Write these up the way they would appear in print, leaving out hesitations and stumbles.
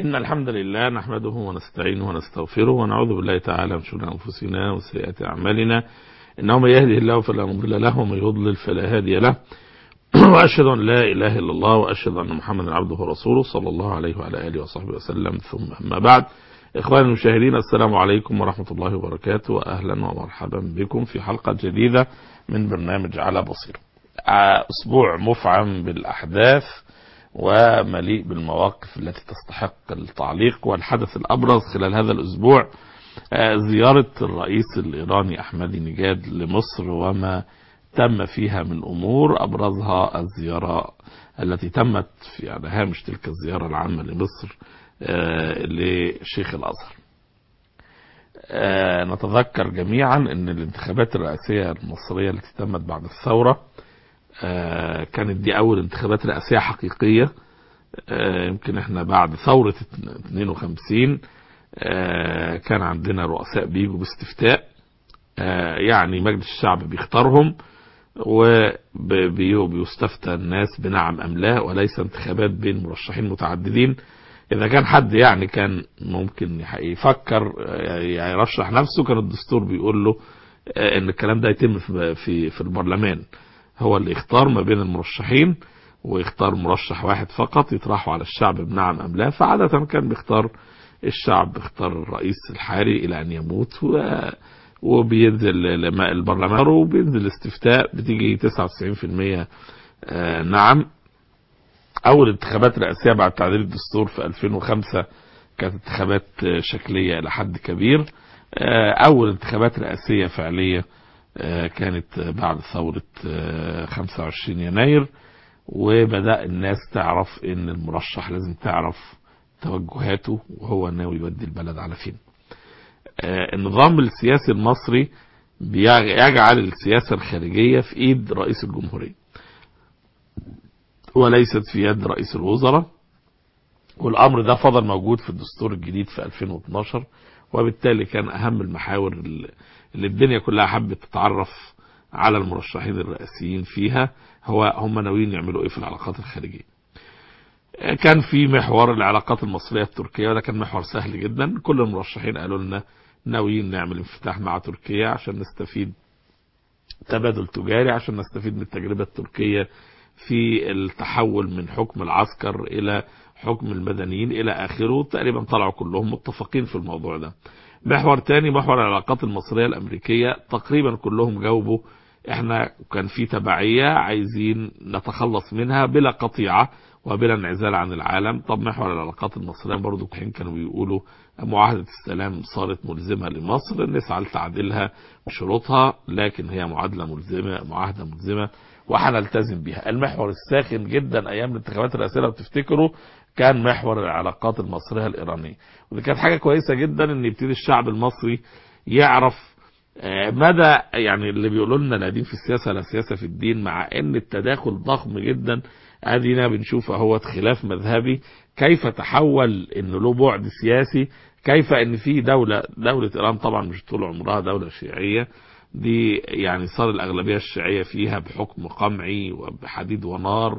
إن الحمد لله نحمده ونستعينه ونستغفره ونعوذ بالله تعالى من شرور أنفسنا وسيئات أعمالنا، إنه من يهده الله فلا مضل له ومن يضلل فلا هادي له، وأشهد أن لا إله إلا الله وأشهد أن محمدا عبده ورسوله صلى الله عليه وعلى آله وصحبه وسلم. ثم أما بعد، إخواني المشاهدين، السلام عليكم ورحمة الله وبركاته، وأهلا ومرحبا بكم في حلقة جديدة من برنامج على بصيرة. أسبوع مفعم بالأحداث ومليء بالمواقف التي تستحق التعليق، والحدث الأبرز خلال هذا الأسبوع زيارة الرئيس الإيراني أحمدي نجاد لمصر، وما تم فيها من أمور، أبرزها الزيارة التي تمت في على هامش تلك الزيارة العامة لمصر لشيخ الأزهر. نتذكر جميعا أن الانتخابات الرئاسية المصرية التي تمت بعد الثورة كانت دي أول انتخابات رئاسية حقيقية. يمكن احنا بعد ثورة 52 كان عندنا رؤساء بيجوا باستفتاء، يعني مجلس الشعب بيختارهم وبيستفتى الناس بنعم أم لا، وليس انتخابات بين مرشحين متعددين. إذا كان حد يعني كان ممكن يفكر يرشح نفسه، كان الدستور بيقول له إن الكلام ده يتم في البرلمان، هو اللي يختار ما بين المرشحين، ويختار مرشح واحد فقط يطرحه على الشعب بنعم أم لا. فعادة كان بيختار الشعب، بيختار الرئيس الحالي إلى أن يموت، وبينزل البرلمان وبينزل الاستفتاء، بتيجي 99% نعم. أول انتخابات رئاسية بعد تعديل الدستور في 2005 كانت انتخابات شكلية إلى حد كبير. أول انتخابات رئاسية فعلية كانت بعد ثورة 25 يناير، وبدأ الناس تعرف ان المرشح لازم تعرف توجهاته وهو ناوي يودي البلد على فين. النظام السياسي المصري بيجعل السياسة الخارجية في ايد رئيس الجمهورية وليست في يد رئيس الوزراء، والامر ده فضل موجود في الدستور الجديد في 2012. وبالتالي كان اهم المحاور اللي الدنيا كلها حبت تتعرف على المرشحين الرئاسيين فيها هم ناويين يعملوا ايه في العلاقات الخارجية. كان في محور العلاقات المصرية التركية، وده كان محور سهل جدا. كل المرشحين قالوا لنا ناويين نعمل انفتاح مع تركيا عشان نستفيد تبادل تجاري، عشان نستفيد من التجربة التركية في التحول من حكم العسكر الى حكم المدنيين الى اخره. تقريبا طلعوا كلهم متفقين في الموضوع ده. محور تاني، محور العلاقات المصرية الامريكية، تقريبا كلهم جاوبوا احنا كان في تبعية عايزين نتخلص منها بلا قطيعة وبلا انعزال عن العالم. طب محور العلاقات المصرية برضو كانوا بيقولوا معاهدة السلام صارت ملزمة لمصر، نسعى لتعديلها بشروطها، لكن هي معاهدة ملزمة وهنلتزم بها. المحور الساخن جدا ايام الانتخابات الرئاسية لو تفتكروا كان محور العلاقات المصرية الإيرانية، ودي كانت حاجة كويسة جدا ان يبتدي الشعب المصري يعرف مدى يعني اللي بيقولوا لنا لا دين في السياسة لا سياسة في الدين، مع ان التداخل ضخم جدا. ادينا بنشوف اهوت خلاف مذهبي كيف تحول انه له بعد سياسي، كيف ان في دولة ايران طبعا مش طول عمرها دولة شيعية، دي يعني صار الاغلبية الشيعية فيها بحكم قمعي وبحديد ونار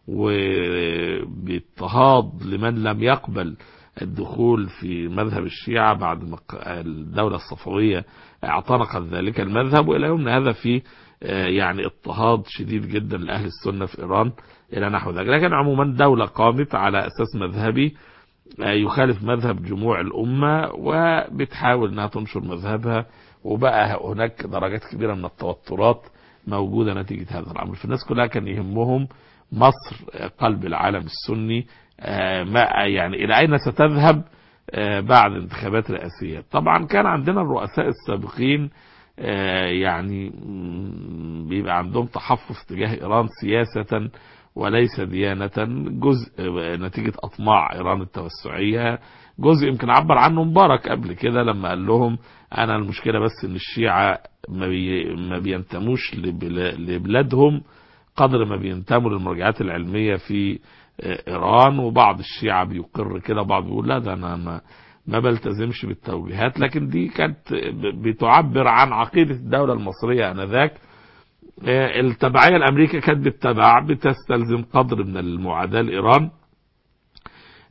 وباضطهاد لمن لم يقبل الدخول في مذهب الشيعة بعد ما الدولة الصفوية اعتنقت ذلك المذهب، وإلى يومنا هذا في يعني اضطهاد شديد جدا لأهل السنة في إيران إلى نحو ذلك. لكن عموما دولة قامت على أساس مذهبي يخالف مذهب جموع الأمة، وبتحاول أنها تنشر مذهبها، وبقى هناك درجات كبيرة من التوترات موجودة نتيجة هذا الأمر. فالناس كلها كان يهمهم مصر قلب العالم السني، ما يعني إلى أين ستذهب بعد انتخابات رئاسية. طبعا كان عندنا الرؤساء السابقين يعني بيبقى عندهم تحفظ تجاه إيران سياسة وليس ديانة، جزء نتيجة أطماع إيران التوسعية، جزء يمكن عبر عنه مبارك قبل كده لما قال لهم أنا المشكلة بس إن الشيعة ما بينتموش لبلادهم قدر ما بينتموا للمرجعات العلمية في إيران، وبعض الشيعة بيقر كده، بعض بيقول لا ده أنا ما بلتزمش بالتوجيهات. لكن دي كانت بتعبر عن عقيدة الدولة المصرية آنذاك. التبعية الأمريكا كانت بتستلزم قدر من المعاداة لإيران.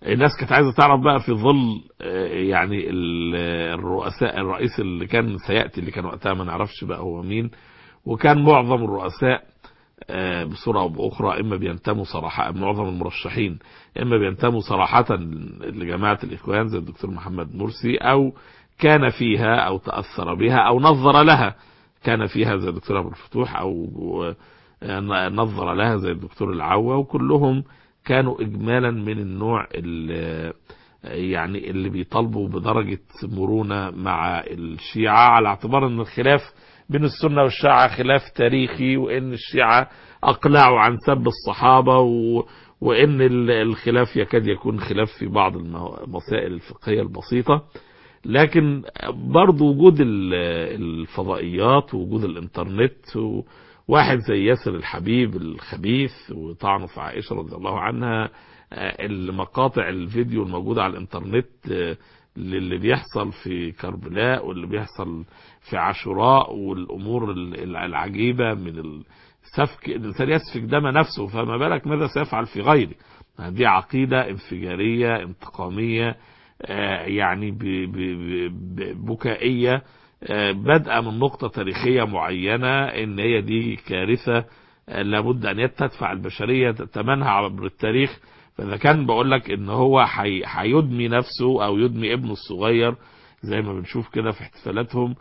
الناس كانت عايزة تعرف بقى في ظل يعني الرئيس اللي كان سيأتي، اللي كان وقتها ما نعرفش بقى هو مين، وكان معظم الرؤساء بصورة أو بأخرى إما بينتموا صراحة، معظم المرشحين إما بينتموا صراحة لجماعة الإخوان زي الدكتور محمد مرسي، أو كان فيها أو تأثر بها أو نظر لها، كان فيها زي الدكتور أبو الفتوح، أو نظر لها زي الدكتور العوة، وكلهم كانوا إجمالا من النوع اللي يعني اللي بيطالبوا بدرجة مرونة مع الشيعة، على اعتبار أن الخلاف بين السنة والشيعة خلاف تاريخي، وان الشيعة اقلعوا عن سب الصحابة، وان الخلاف يكاد يكون خلاف في بعض المسائل الفقهية البسيطة. لكن برضو وجود الفضائيات ووجود الانترنت، واحد زي ياسر الحبيب الخبيث وطعنه في عائشة رضي الله عنها، المقاطع الفيديو الموجودة على الانترنت اللي بيحصل في كربلاء واللي بيحصل في عاشوراء، والامور العجيبة من السفك، الانسان يسفك دم نفسه، فما بالك ماذا سيفعل في غيره. دي عقيدة انفجارية انتقامية يعني بكائية، بدأ من نقطة تاريخية معينة، ان هي دي كارثة لابد ان تدفع البشرية ثمنها عبر التاريخ. فاذا كان بقول لك ان هو هيدمي نفسه او يدمي ابنه الصغير زي ما بنشوف كده في احتفالاتهم،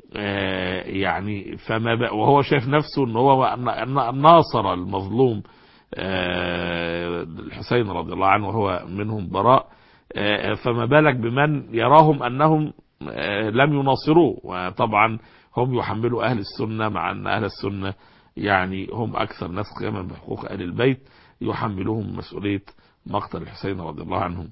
يعني فما وهو شايف نفسه ان هو ناصر المظلوم الحسين رضي الله عنه وهو منهم براء، فما بالك بمن يراهم انهم لم يناصروه. وطبعا هم يحملوا اهل السنة، مع ان اهل السنة يعني هم اكثر ناس قياما بحقوق اهل البيت، يحملوهم مسؤولية مقتل الحسين رضي الله عنهم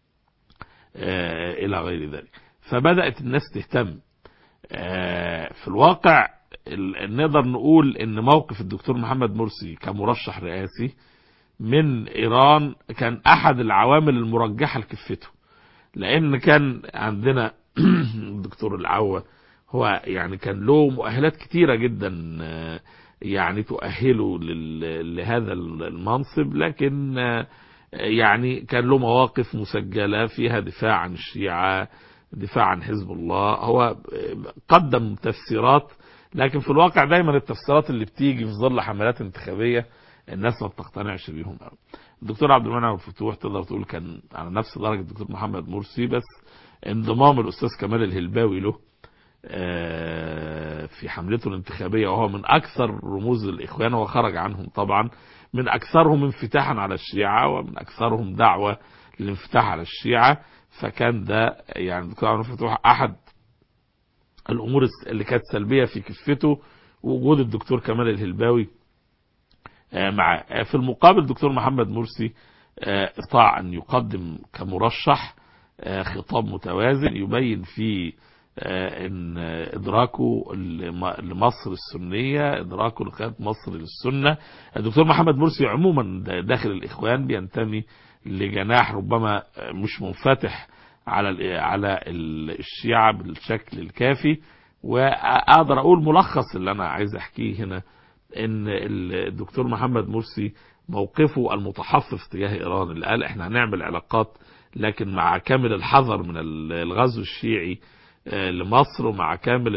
الى غير ذلك. فبدأت الناس تهتم. في الواقع نقدر نقول ان موقف الدكتور محمد مرسي كمرشح رئاسي من ايران كان احد العوامل المرجحة لكفته، لان كان عندنا الدكتور العوة هو يعني كان له مؤهلات كتيرة جدا يعني تؤهله لهذا المنصب، لكن يعني كان له مواقف مسجلة فيها دفاع عن الشيعة، دفاع عن حزب الله. هو قدم تفسيرات، لكن في الواقع دايما التفسيرات اللي بتيجي في ظل حملات انتخابية الناس ما بتقتنعش بيهم قوي. الدكتور عبد المنعم الفتوح تقدر تقول كان على نفس درجة الدكتور محمد مرسي، بس انضمام الأستاذ كمال الهلباوي له في حملته الانتخابية، وهو من أكثر رموز الإخوان، وخرج عنهم طبعا، من أكثرهم انفتاحا على الشيعة ومن أكثرهم دعوة للانفتاح على الشيعة. فكان ده يعني الدكتور عبد المنعم الفتوح أحد الأمور اللي كانت سلبية في كفته وجود الدكتور كمال الهلباوي معه. في المقابل الدكتور محمد مرسي استطاع أن يقدم كمرشح خطاب متوازن يبين فيه ان ادراكه لمصر السنية، ادراكه لقيادة مصر للسنة. الدكتور محمد مرسي عموما داخل الاخوان بينتمي لجناح ربما مش منفتح على الشيعة بالشكل الكافي. واقدر اقول ملخص اللي انا عايز احكيه هنا، ان الدكتور محمد مرسي موقفه المتحفظ تجاه ايران، اللي قال احنا هنعمل علاقات لكن مع كامل الحذر من الغزو الشيعي لمصر، ومع كامل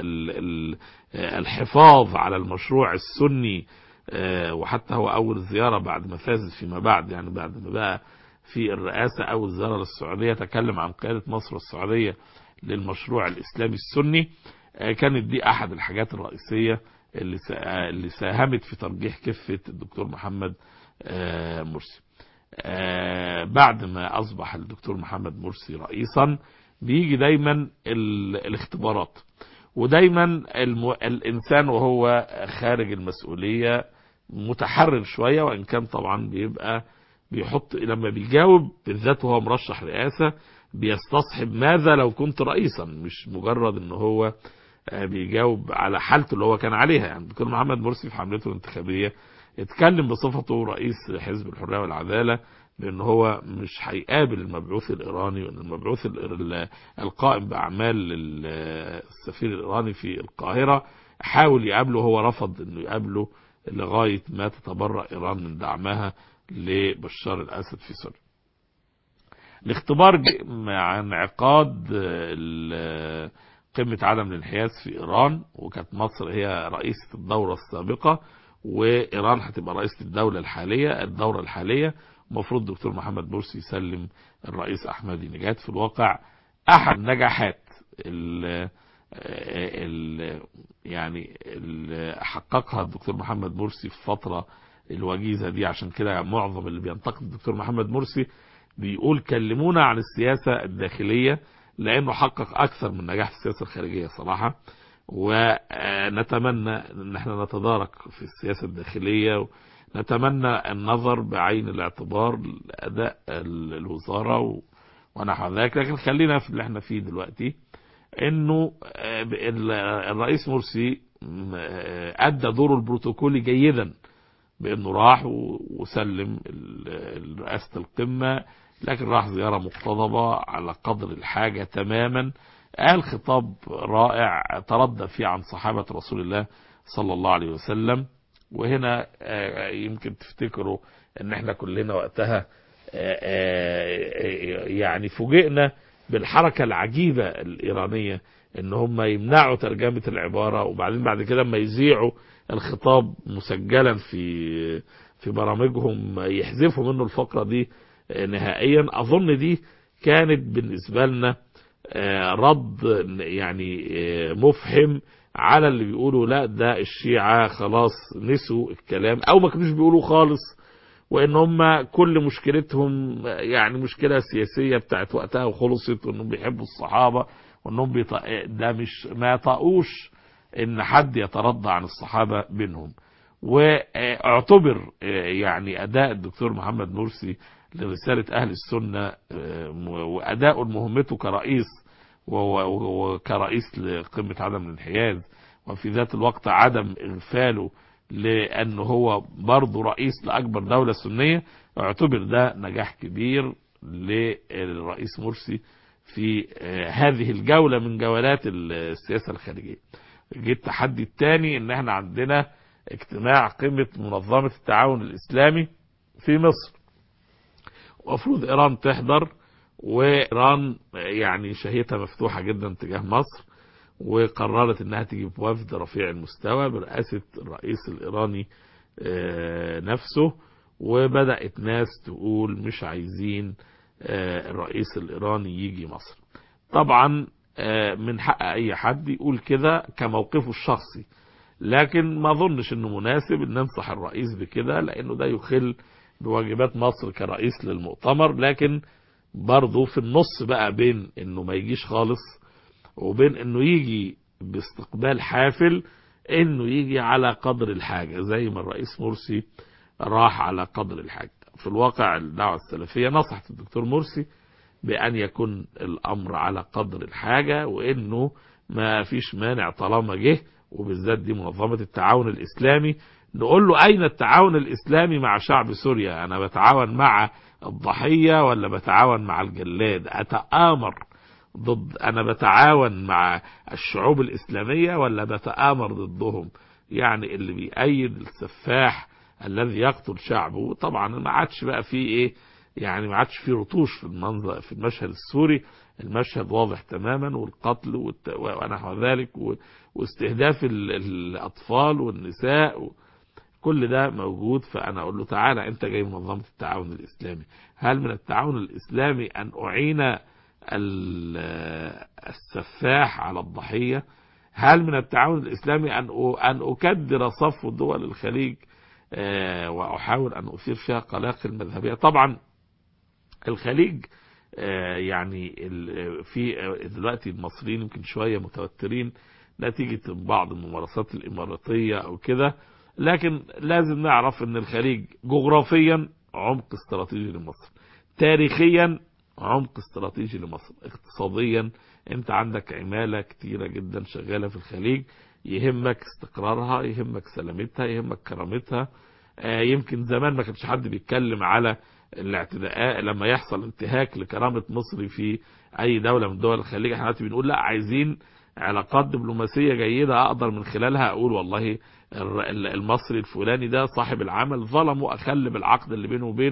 الحفاظ على المشروع السني. وحتى هو أول زيارة بعد ما فاز فيما بعد، يعني بعد ما بقى في الرئاسة، أول زيارة للسعودية تكلم عن قيادة مصر والسعودية للمشروع الإسلامي السني. كانت دي أحد الحاجات الرئيسية اللي ساهمت في ترجيح كفة الدكتور محمد مرسي. بعد ما أصبح الدكتور محمد مرسي رئيسا بيجي دايما الاختبارات، ودايما الإنسان وهو خارج المسؤولية متحرر شوية، وإن كان طبعا بيبقى بيحط لما بيجاوب بالذات وهو مرشح رئاسة بيستصحب ماذا لو كنت رئيسا، مش مجرد ان هو بيجاوب على حالته اللي هو كان عليها. يعني الدكتور محمد مرسي في حملته الانتخابية اتكلم بصفته رئيس حزب الحرية والعدالة بأن هو مش هيقابل المبعوث الإيراني، وأن المبعوث القائم بأعمال السفير الإيراني في القاهرة حاول يقابله، هو رفض أنه يقابله لغاية ما تتبرأ إيران من دعمها لبشار الأسد في سوريا. الاختبار مع انعقاد قمة عدم الانحياز في إيران، وكانت مصر هي رئيسة الدورة السابقة، وإيران هتبقى رئيسة الدورة الحالية. المفروض الدكتور محمد مرسي يسلم الرئيس أحمدي نجاد. في الواقع أحد نجاحات يعني حققها الدكتور محمد مرسي في الفترة الوجيزة دي. عشان كده معظم اللي بينتقد الدكتور محمد مرسي بيقول كلمونا عن السياسة الداخلية، لأنه حقق أكثر من نجاح في السياسة الخارجية صراحة. ونتمنى أن احنا نتدارك في السياسة الداخلية، ونتمنى النظر بعين الاعتبار لأداء الوزارة ونحو ذلك. لكن خلينا في اللي احنا فيه دلوقتي، انه الرئيس مرسي ادى دوره البروتوكولي جيدا، بانه راح وسلم رئاسة القمة، لكن راح زيارة مقتضبة على قدر الحاجة تماما. قال خطاب رائع تردى فيه عن صحابة رسول الله صلى الله عليه وسلم. وهنا يمكن تفتكروا ان احنا كلنا وقتها يعني فوجئنا بالحركة العجيبة الإيرانية، ان هم يمنعوا ترجمة العبارة، وبعدين بعد كده لما يذيعوا الخطاب مسجلا في برامجهم يحذفوا منه الفقرة دي نهائيا. اظن دي كانت بالنسبة لنا رد يعني مفهم على اللي بيقولوا لا ده الشيعة خلاص نسوا الكلام، او ما كانوش بيقولوا خالص، وان هم كل مشكلتهم يعني مشكلة سياسية بتاعت وقتها وخلصت، وانهم بيحبوا الصحابة، وانهم ده مش ما طاقوش ان حد يترضى عن الصحابة بينهم. واعتبر يعني اداء الدكتور محمد مرسي لرسالة اهل السنة واداء مهمته كرئيس وكرئيس لقمة عدم الانحياز، وفي ذات الوقت عدم اغفاله لأنه هو برضه رئيس لأكبر دولة سنية، اعتبر ده نجاح كبير للرئيس مرسي في هذه الجولة من جولات السياسة الخارجية. جه التحدي الثاني ان احنا عندنا اجتماع قمة منظمة التعاون الإسلامي في مصر، ومفروض إيران تحضر، وإيران يعني شهيتها مفتوحة جدا تجاه مصر، وقررت انها تجيب وفد رفيع المستوى برئاسة الرئيس الإيراني نفسه. وبدأت ناس تقول مش عايزين الرئيس الإيراني يجي مصر. طبعا من حق اي حد يقول كده كموقفه الشخصي، لكن ما اظنش انه مناسب ان ننصح الرئيس بكده، لانه ده يخل بواجبات مصر كرئيس للمؤتمر. لكن برضه في النص بقى بين انه ما يجيش خالص وبين انه يجي باستقبال حافل، انه يجي على قدر الحاجة زي ما الرئيس مرسي راح على قدر الحاجة. في الواقع الدعوة السلفية نصحت الدكتور مرسي بأن يكون الأمر على قدر الحاجة، وإنه ما فيش مانع طالما جه، وبالذات دي منظمة التعاون الإسلامي، نقول له أين التعاون الإسلامي مع شعب سوريا؟ أنا بتعاون مع الضحية ولا بتعاون مع الجلاد؟ أتآمر أنا بتعاون مع الشعوب الإسلامية ولا بتآمر ضدهم؟ يعني اللي بيأيد السفاح الذي يقتل شعبه. طبعا ما عادش بقى فيه ايه، يعني ما عادش فيه رطوش في المشهد السوري، المشهد واضح تماما، والقتل ونحو ذلك، واستهداف الأطفال والنساء، كل ده موجود. فأنا أقول له تعالى أنت جاي منظمة التعاون الإسلامي، هل من التعاون الإسلامي أن أعين السفاح على الضحية؟ هل من التعاون الإسلامي أن أكدر صفو دول الخليج وأحاول أن أثير فيها قلاقل مذهبية؟ طبعا الخليج يعني في دلوقتي المصريين يمكن شوية متوترين نتيجة بعض الممارسات الإماراتية أو كده، لكن لازم نعرف أن الخليج جغرافيا عمق استراتيجي لمصر، تاريخيا عمق استراتيجي لمصر، اقتصاديا انت عندك عمالة كتيرة جدا شغالة في الخليج، يهمك استقرارها، يهمك سلامتها، يهمك كرامتها. يمكن زمان ما كانش حد بيتكلم على الاعتداء لما يحصل انتهاك لكرامة مصر في اي دولة من دول الخليج. احنا دلوقتي بنقول لا، عايزين علاقات دبلوماسية جيدة اقدر من خلالها اقول والله المصري الفلاني ده صاحب العمل ظلم واخل بالعقد اللي بينه وبينه،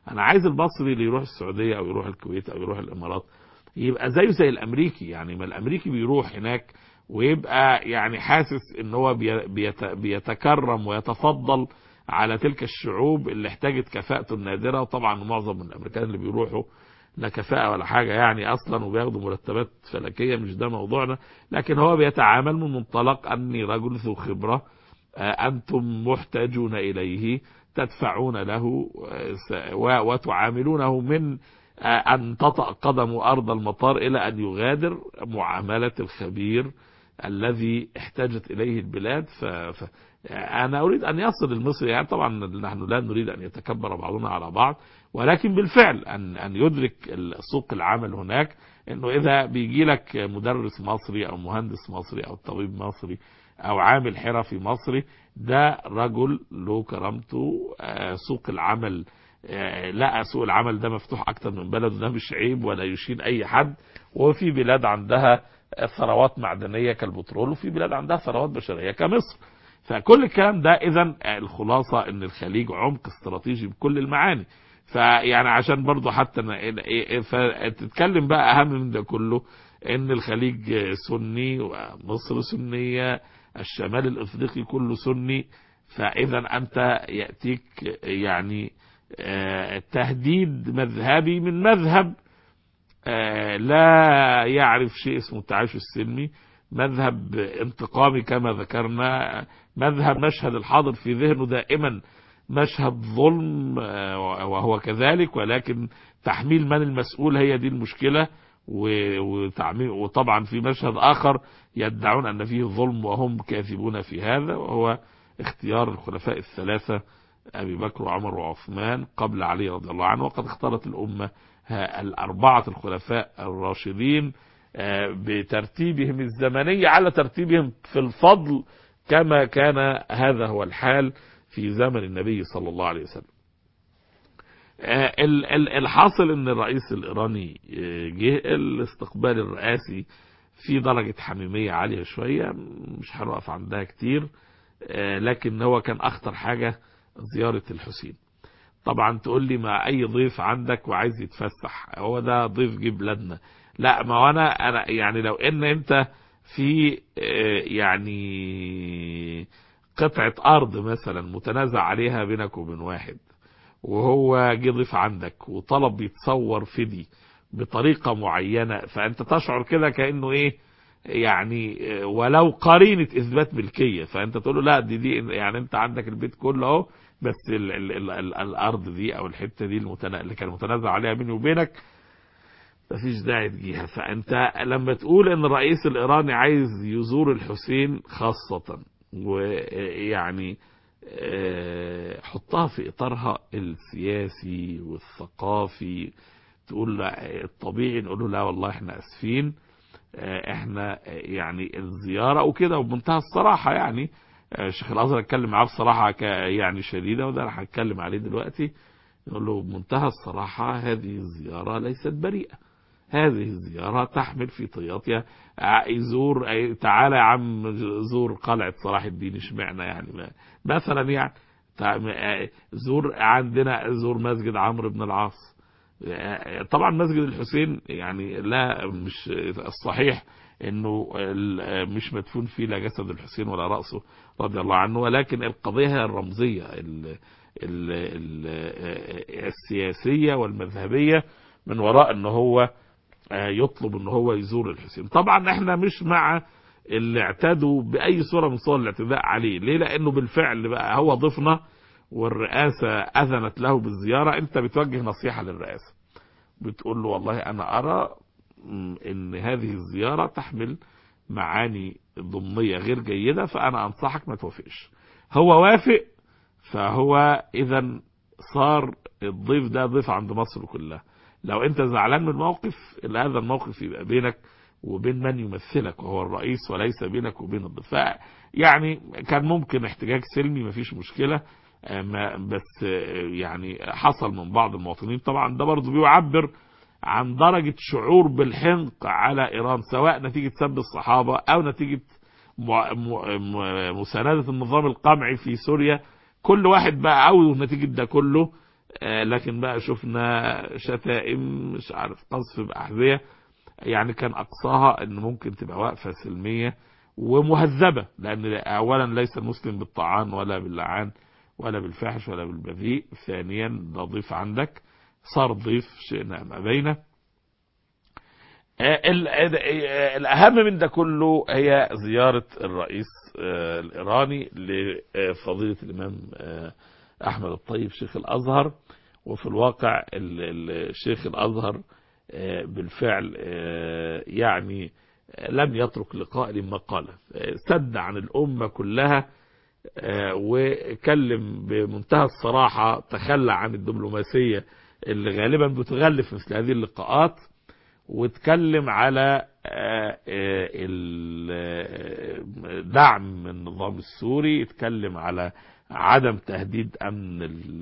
انا عايز المصري اللي يروح السعودية او يروح الكويت او يروح الامارات يبقى زيه زي الامريكي. يعني ما الامريكي بيروح هناك ويبقى يعني حاسس ان هو بيتكرم ويتفضل على تلك الشعوب اللي احتاجت كفاءته النادرة. وطبعا معظم من الامريكان اللي بيروحوا لا كفاءة ولا حاجة يعني اصلا، وبياخدوا مرتبات فلكية، مش ده موضوعنا. لكن هو بيتعامل من منطلق اني رجل ذو خبرة، انتم محتاجون اليه، تدفعون له وتعاملونه من أن تطأ قدم أرض المطار إلى أن يغادر معاملة الخبير الذي احتاجت إليه البلاد. أنا أريد أن يصل المصري، يعني طبعا نحن لا نريد أن يتكبر بعضنا على بعض، ولكن بالفعل أن يدرك سوق العمل هناك، أنه إذا بيجي لك مدرس مصري أو مهندس مصري أو طبيب مصري أو عامل حرفي مصري، ده رجل له كرامته. سوق العمل لا، سوق العمل ده مفتوح اكتر من بلد، وده مش عيب ولا يشين اي حد. وفي بلاد عندها ثروات معدنية كالبترول، وفي بلاد عندها ثروات بشرية كمصر. فكل الكلام ده اذا الخلاصة ان الخليج عمق استراتيجي بكل المعاني. فيعني عشان برضو حتى تتكلم بقى اهم من ده كله، ان الخليج سني ومصر سنية، الشمال الافريقي كله سني. فاذا انت يأتيك يعني تهديد مذهبي من مذهب لا يعرف شيء اسمه التعايش السلمي، مذهب انتقامي كما ذكرنا، مذهب مشهد الحاضر في ذهنه دائما مشهد ظلم وهو كذلك، ولكن تحميل من المسؤول هي دي المشكلة. وطبعا في مشهد آخر يدعون أن فيه ظلم وهم كاذبون في هذا، وهو اختيار الخلفاء الثلاثة أبي بكر وعمر وعثمان قبل علي رضي الله عنه. وقد اختارت الأمة الأربعة الخلفاء الراشدين بترتيبهم الزمني على ترتيبهم في الفضل، كما كان هذا هو الحال في زمن النبي صلى الله عليه وسلم. الحاصل ان الرئيس الإيراني جه الاستقبال الرئاسي في درجة حميمية عالية شوية، مش هنقف عندها كتير، لكن هو كان أخطر حاجة زيارة الحسين. طبعا تقول لي ما أي ضيف عندك وعايز يتفسح، هو ده ضيف جه بلادنا؟ لا، ما هو أنا يعني لو إن أنت في يعني قطعة أرض مثلا متنازع عليها بينك وبين واحد، وهو جه ضيف عندك وطلب يتصور فيدي بطريقة معينة، فأنت تشعر كده كأنه إيه يعني ولو قرينة إثبات ملكية، فأنت تقول له لا دي يعني أنت عندك البيت كله أهو، بس الأرض دي أو الحتة دي اللي كان متنازع عليها بيني وبينك مفيش داعي تجيها. فأنت لما تقول إن الرئيس الإيراني عايز يزور الحسين خاصة، ويعني حطها في إطارها السياسي والثقافي، تقول لا الطبيعي نقول له لا والله احنا اسفين، احنا يعني الزيارة وكده وبمنتهى الصراحة. يعني الشيخ الازهر اتكلم معاه بصراحة يعني شديدة، وده راح اتكلم عليه دلوقتي. نقول له بمنتهى الصراحة هذه الزيارة ليست بريئة، هذه الزيارة تحمل في طياتها يزور، تعالى يا عم زور قلعة صلاح الدين، اشمعنى يعني مثلا يعني زور عندنا، زور مسجد عمرو بن العاص. طبعا مسجد الحسين يعني لا، مش الصحيح انه مش مدفون فيه لا جسد الحسين ولا رأسه رضي الله عنه، ولكن القضية هي الرمزية السياسية والمذهبية من وراء انه هو يطلب ان هو يزور الحسين. طبعا احنا مش مع اللي اعتادوا باي صورة من صور الاعتداء عليه. ليه؟ لانه بالفعل بقى هو ضيفنا والرئاسة اذنت له بالزيارة. انت بتوجه نصيحة للرئاسة، بتقول له والله انا ارى ان هذه الزيارة تحمل معاني ضمنية غير جيدة، فانا انصحك ما توافقش. هو وافق، فهو اذا صار الضيف ده ضيف عند مصر كلها. لو انت زعلان من موقف، هذا الموقف يبقى بينك وبين من يمثلك وهو الرئيس، وليس بينك وبين الضيف. يعني كان ممكن احتجاج سلمي مفيش مشكلة، بس يعني حصل من بعض المواطنين. طبعا ده برضو بيعبر عن درجة شعور بالحنق على إيران، سواء نتيجة سب الصحابة أو نتيجة مساندة النظام القمعي في سوريا. كل واحد بقى أو نتيجة ده كله لكن بقى شفنا شتائم، مش عارف، قذف بأحذية، يعني كان أقصاها أن ممكن تبقى وقفة سلمية ومهذبة، لأن أولا ليس المسلم بالطعان ولا باللعان ولا بالفاحش ولا بالبذيء. ثانيا ده ضيف عندك، صار ضيف شئنا أم أبينا. الأهم من ده كله هي زيارة الرئيس الإيراني لفضيلة الإمام أحمد الطيب شيخ الأزهر. وفي الواقع الشيخ الأزهر بالفعل يعني لم يترك لقاء لما قال، سد عن الأمة كلها وكلم بمنتهى الصراحة، تخلى عن الدبلوماسية اللي غالبا بتغلف مثل هذه اللقاءات، واتكلم على الدعم من النظام السوري، يتكلم على عدم تهديد أمن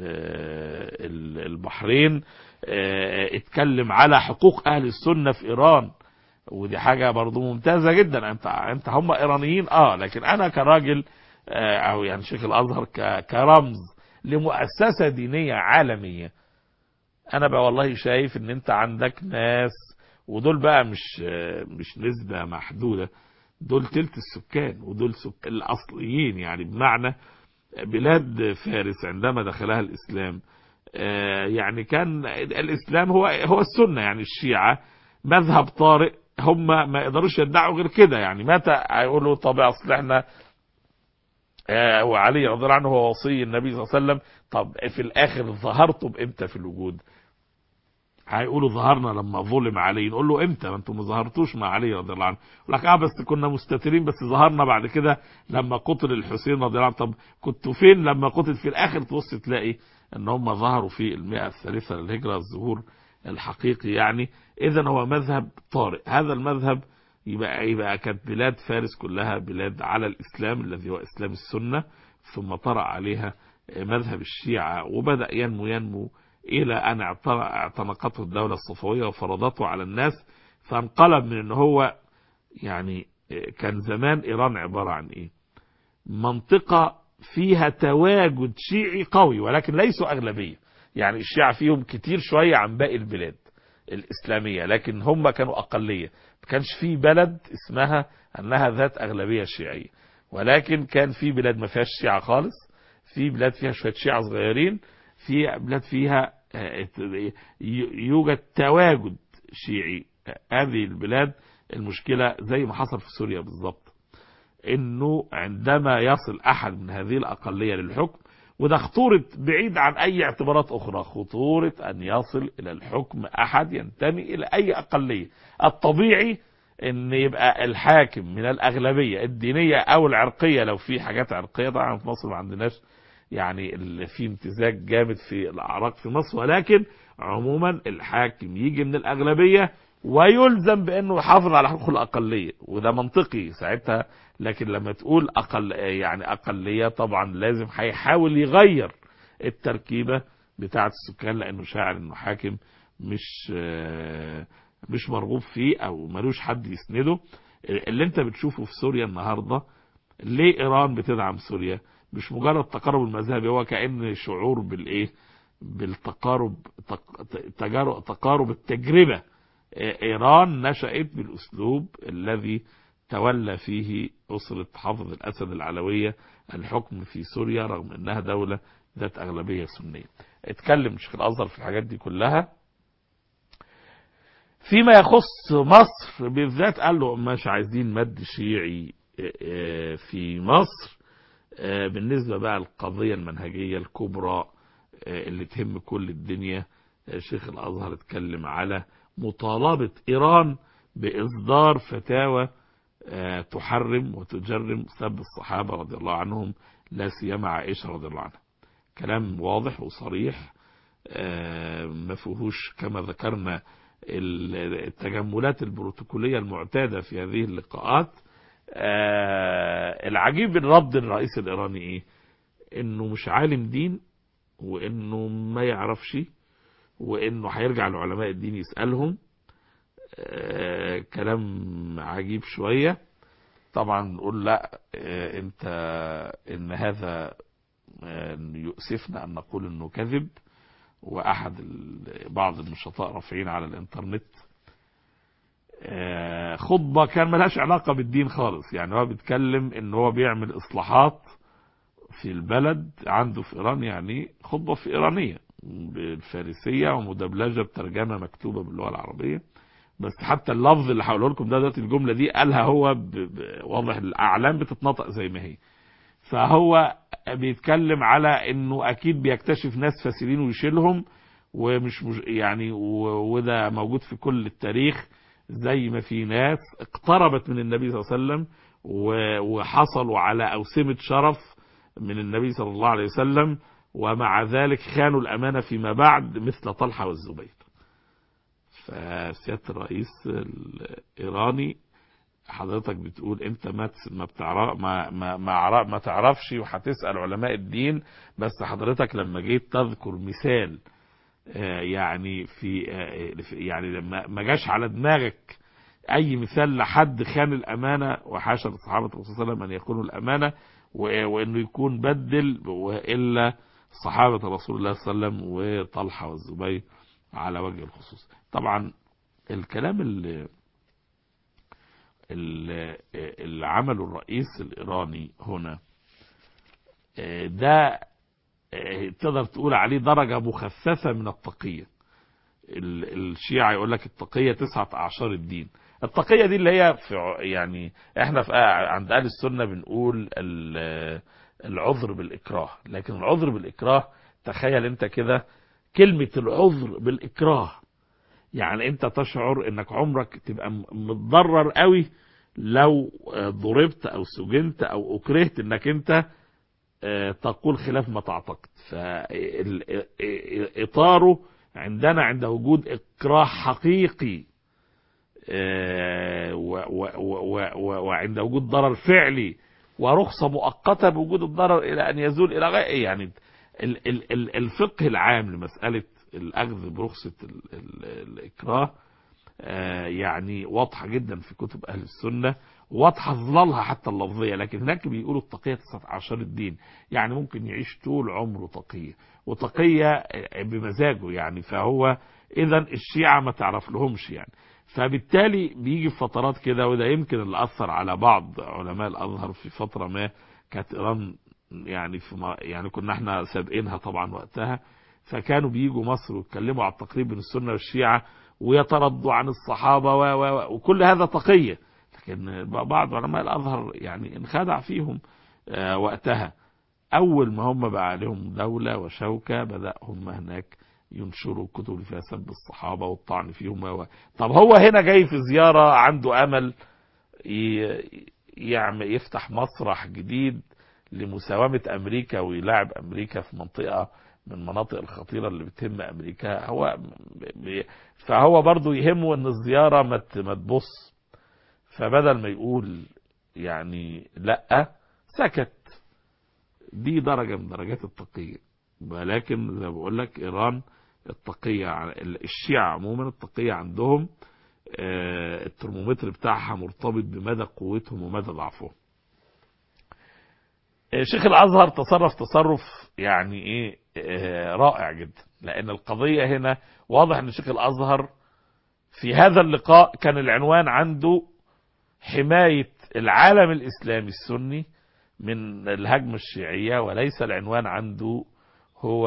البحرين، اتكلم على حقوق أهل السنة في إيران، ودي حاجة برضو ممتازة جدا. انت هم إيرانيين لكن أنا كراجل أو يعني شيخ الأزهر كرمز لمؤسسة دينية عالمية، أنا بقى والله شايف إن أنت عندك ناس، ودول بقى مش نسبة محدودة، دول تلت السكان، ودول الأصليين، يعني بمعنى بلاد فارس عندما دخلها الإسلام يعني كان الإسلام هو السنة، يعني الشيعة مذهب طارئ، هم ما يقدروش يدعوا غير كده، يعني متى هيقولوا طب اصل احنا وعلي رضي الله عنه هو وصي النبي صلى الله عليه وسلم، طب في الآخر ظهرتم امتى في الوجود؟ هيقولوا ظهرنا لما ظلم علي، نقول له امتى؟ ما انتم ما ظهرتوش مع علي رضي الله عنه. يقول لك بس كنا مستترين، بس ظهرنا بعد كده لما قتل الحسين رضي الله عنه. طب كنتوا فين لما قتل؟ في الاخر تبص تلاقي ان هم ظهروا في 100 للهجرة، الظهور الحقيقي يعني. اذا هو مذهب طارئ، هذا المذهب يبقى كانت بلاد فارس كلها بلاد على الاسلام الذي هو اسلام السنة، ثم طرأ عليها مذهب الشيعة، وبدأ ينمو إلى أن اعتنقته الدولة الصفوية وفرضته على الناس، فانقلب من أنه هو يعني كان زمان إيران عبارة عن إيه؟ منطقة فيها تواجد شيعي قوي ولكن ليسوا أغلبية، يعني الشيعة فيهم كتير شوية عن باقي البلاد الإسلامية، لكن هم كانوا أقلية. ما كانش في بلد اسمها أنها ذات أغلبية شيعية، ولكن كان في بلاد ما فيهاش شيعة خالص، في بلاد فيها شوية شيعة صغيرين، في بلاد فيها يوجد تواجد شيعي. هذه البلاد المشكلة زي ما حصل في سوريا بالضبط، انه عندما يصل احد من هذه الاقلية للحكم، وده خطورة بعيد عن اي اعتبارات اخرى، خطورة ان يصل الى الحكم احد ينتمي الى اي اقلية. الطبيعي ان يبقى الحاكم من الاغلبية الدينية او العرقية، لو في حاجات عرقية. طبعا في مصر ما عندناش يعني في امتزاج جامد في الاعراق في مصر، ولكن عموما الحاكم يجي من الاغلبية ويلزم بانه يحافظ على حقوق الاقلية، وده منطقي ساعتها. لكن لما تقول يعني اقلية، طبعا لازم هيحاول يغير التركيبة بتاعة السكان، لانه شاعر انه حاكم مش مرغوب فيه او ملوش حد يسنده. اللي انت بتشوفه في سوريا النهاردة، ليه ايران بتدعم سوريا؟ مش مجرد تقارب المذهبي، هو كأن شعور بالتقارب، تقارب التجربة. ايران نشأت بالاسلوب الذي تولى فيه أسرة حافظ الأسد العلوية الحكم في سوريا، رغم أنها دولة ذات أغلبية سنية. اتكلم شيخ الأزهر في الحاجات دي كلها. فيما يخص مصر بالذات قال له مش عايزين مد شيعي في مصر. بالنسبة بقى القضية المنهجية الكبرى اللي تهم كل الدنيا، شيخ الأزهر اتكلم على مطالبة إيران بإصدار فتاوى تحرم وتجرم سب الصحابة رضي الله عنهم، لا سيما عائشة رضي الله عنها. كلام واضح وصريح، ما فيهوش كما ذكرنا التجملات البروتوكولية المعتادة في هذه اللقاءات. العجيب من رد الرئيس الإيراني ايه؟ انه مش عالم دين، وانه ما يعرفش، وانه هيرجع لعلماء الدين يسألهم. كلام عجيب شوية. طبعا نقول لا، ان هذا يؤسفنا ان نقول انه كذب، وأحد بعض النشطاء رافعين على الإنترنت خطبة كان ملهاش علاقة بالدين خالص. يعني هو بيتكلم إن هو بيعمل إصلاحات في البلد عنده في إيران، يعني خطبة في إيرانية بالفارسية ومدبلجة بترجمة مكتوبة باللغة العربية، بس حتى اللفظ اللي هقوله لكم ده دلوقتي الجملة دي قالها هو واضح الأعلام بتتنطق زي ما هي. فهو بيتكلم على إنه أكيد بيكتشف ناس فاسدين ويشيلهم، ومش يعني وده موجود في كل التاريخ، زي ما في ناس اقتربت من النبي صلى الله عليه وسلم وحصلوا على أوسمة شرف من النبي صلى الله عليه وسلم، ومع ذلك خانوا الأمانة فيما بعد مثل طلحة والزبير. فسيادة الرئيس الإيراني حضرتك بتقول انت ما تعرفش وهتسأل علماء الدين، بس حضرتك لما جيت تذكر مثال يعني يعني لما ما جاش على دماغك اي مثال لحد خان الامانه، وحاشا لصحابه الرسول صلى الله عليه وسلم ان يكونوا الامانه وانه يكون بدل، والا صحابه رسول الله صلى الله عليه وسلم وطلحه والزبير على وجه الخصوص. طبعا الكلام اللي عمله الرئيس الايراني هنا ده تقدر تقول عليه درجه مخففه من التقيه. الشيعة يقول لك التقية 9 أعشار الدين. التقية دي اللي هي في يعني احنا في عند أهل السنة بنقول العذر بالإكراه، لكن العذر بالإكراه تخيل انت كده كلمة العذر بالإكراه، يعني انت تشعر انك عمرك تبقى متضرر قوي لو ضربت او سجنت او اكرهت انك انت تقول خلاف ما تعتقد. فإطاره عندنا عند وجود إكراه حقيقي وعند وجود ضرر فعلي ورخصة مؤقتة بوجود الضرر إلى أن يزول إلى غير، يعني الفقه العام لمسألة الأخذ برخصة الإكراه يعني واضحة جدا في كتب أهل السنة، واضحة ظلالها حتى اللفظية. لكن هناك بيقولوا التقية 19 الدين، يعني ممكن يعيش طول عمره تقية وتقية بمزاجه يعني. فهو إذا الشيعة ما تعرف لهمش يعني. فبالتالي بيجي في فترات كده، وده يمكن اللي أثر على بعض علماء الأزهر في فترة ما كانت إيران يعني يعني كنا احنا سابقينها طبعا وقتها، فكانوا بيجوا مصر ويتكلموا على التقريب بين السنة والشيعة ويتردوا عن الصحابة وكل هذا تقية. لكن بعض علماء الأزهر يعني انخدع فيهم وقتها. أول ما هم بقى عليهم دولة وشوكة بدأ هم هناك ينشروا الكتب اللي فيها سب الصحابة والطعن فيهم. طب هو هنا جاي في زيارة عنده أمل يفتح مسرح جديد لمساومة أمريكا ويلاعب أمريكا في منطقة من المناطق الخطيرة اللي بتهم أمريكا. فهو برضو يهمه أن الزيارة ما تبص، فبدل ما يقول يعني لأ سكت. دي درجة من درجات التقية. ولكن زي ما بقول لك إيران التقية، الشيعة عموما التقية عندهم الترمومتر بتاعها مرتبط بمدى قوتهم ومدى ضعفهم. شيخ الأزهر تصرف يعني ايه رائع جدا، لأن القضية هنا واضح أن شيخ الأزهر في هذا اللقاء كان العنوان عنده حماية العالم الإسلامي السني من الهجمة الشيعية، وليس العنوان عنده هو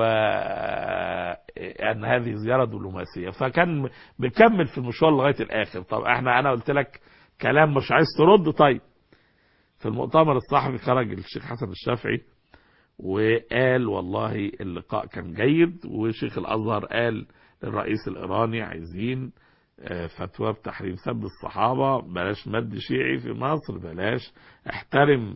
أن هذه زيارة دبلوماسية. فكان بيكمل في المشوار لغاية الآخر. طب أنا قلت لك كلام مش عايز ترد. طيب في المؤتمر الصحفي خرج الشيخ حسن الشافعي وقال والله اللقاء كان جيد، وشيخ الأزهر قال للرئيس الإيراني عايزين فتوى بتحريم سب الصحابة، بلاش مد شيعي في مصر، بلاش احترم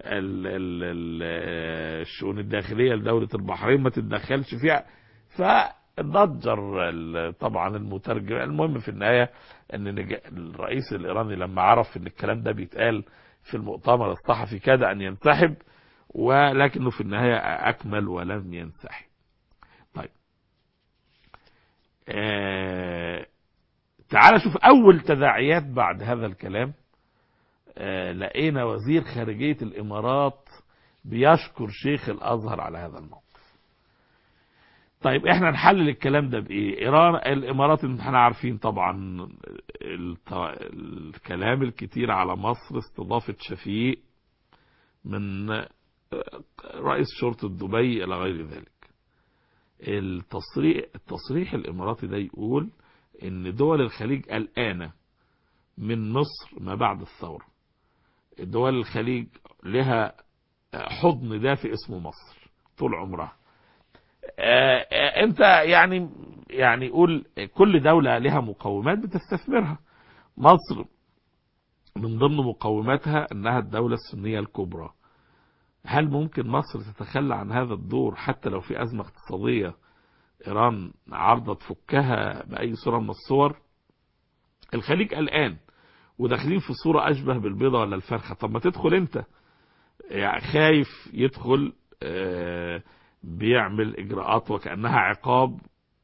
الشؤون الداخلية لدولة البحرين ما تتدخلش فيها. فضجر طبعا المترجم. المهم في النهاية ان الرئيس الإيراني لما عرف ان الكلام ده بيتقال في المؤتمر الصحفي كاد ان ينسحب، ولكنه في النهاية أكمل ولم ينسحب. طيب تعال شوف أول تداعيات بعد هذا الكلام. لقينا وزير خارجية الإمارات بيشكر شيخ الأزهر على هذا الموقف. طيب احنا نحلل الكلام ده بايه؟ ايران الامارات احنا عارفين طبعا الكلام الكتير على مصر، استضافة شفيق من رئيس شرطة دبي الى غير ذلك. التصريح الاماراتي ده يقول ان دول الخليج قلقانة من مصر ما بعد الثورة. دول الخليج لها حضن دافئ اسمه مصر طول عمرها. انت يعني قول كل دولة لها مقومات بتستثمرها. مصر من ضمن مقوماتها انها الدولة السنية الكبرى. هل ممكن مصر تتخلى عن هذا الدور حتى لو في ازمة اقتصادية ايران عارضة تفكها باي صورة من الصور؟ الخليج قلقان وداخلين في صورة اشبه بالبيضة ولا الفرخة. طب ما تدخل انت، يعني خايف يدخل بيعمل اجراءات وكأنها عقاب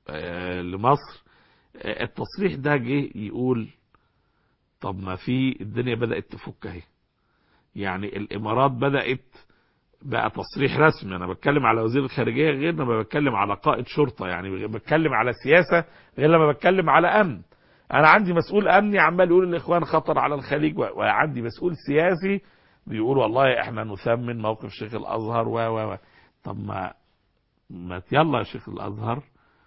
لمصر. التصريح ده جه يقول طب ما في الدنيا بدأت تفك اهي، يعني الامارات بدأت بقى تصريح رسمي. انا بتكلم على وزير الخارجية غير لما بتكلم على قائد شرطة، يعني بتكلم على سياسة غير لما بتكلم على امن. انا عندي مسؤول امني عمال يقول الاخوان خطر على الخليج، وعندي مسؤول سياسي بيقول والله احنا نثمن موقف شيخ الازهر و طب ما يلا يا شيخ الازهر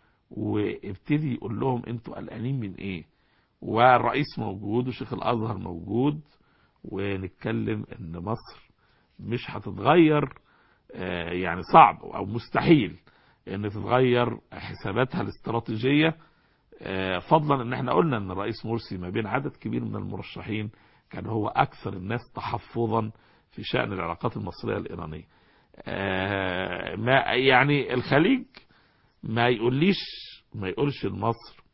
وابتدي يقول لهم انتوا قلقانين من ايه، والرئيس موجود وشيخ الازهر موجود، ونتكلم ان مصر مش هتتغير. يعني صعب او مستحيل ان تتغير حساباتها الاستراتيجية، فضلا ان احنا قلنا ان الرئيس مرسي ما بين عدد كبير من المرشحين كان هو اكثر الناس تحفظا في شأن العلاقات المصرية الإيرانية. ما يعني الخليج ما يقولش لمصر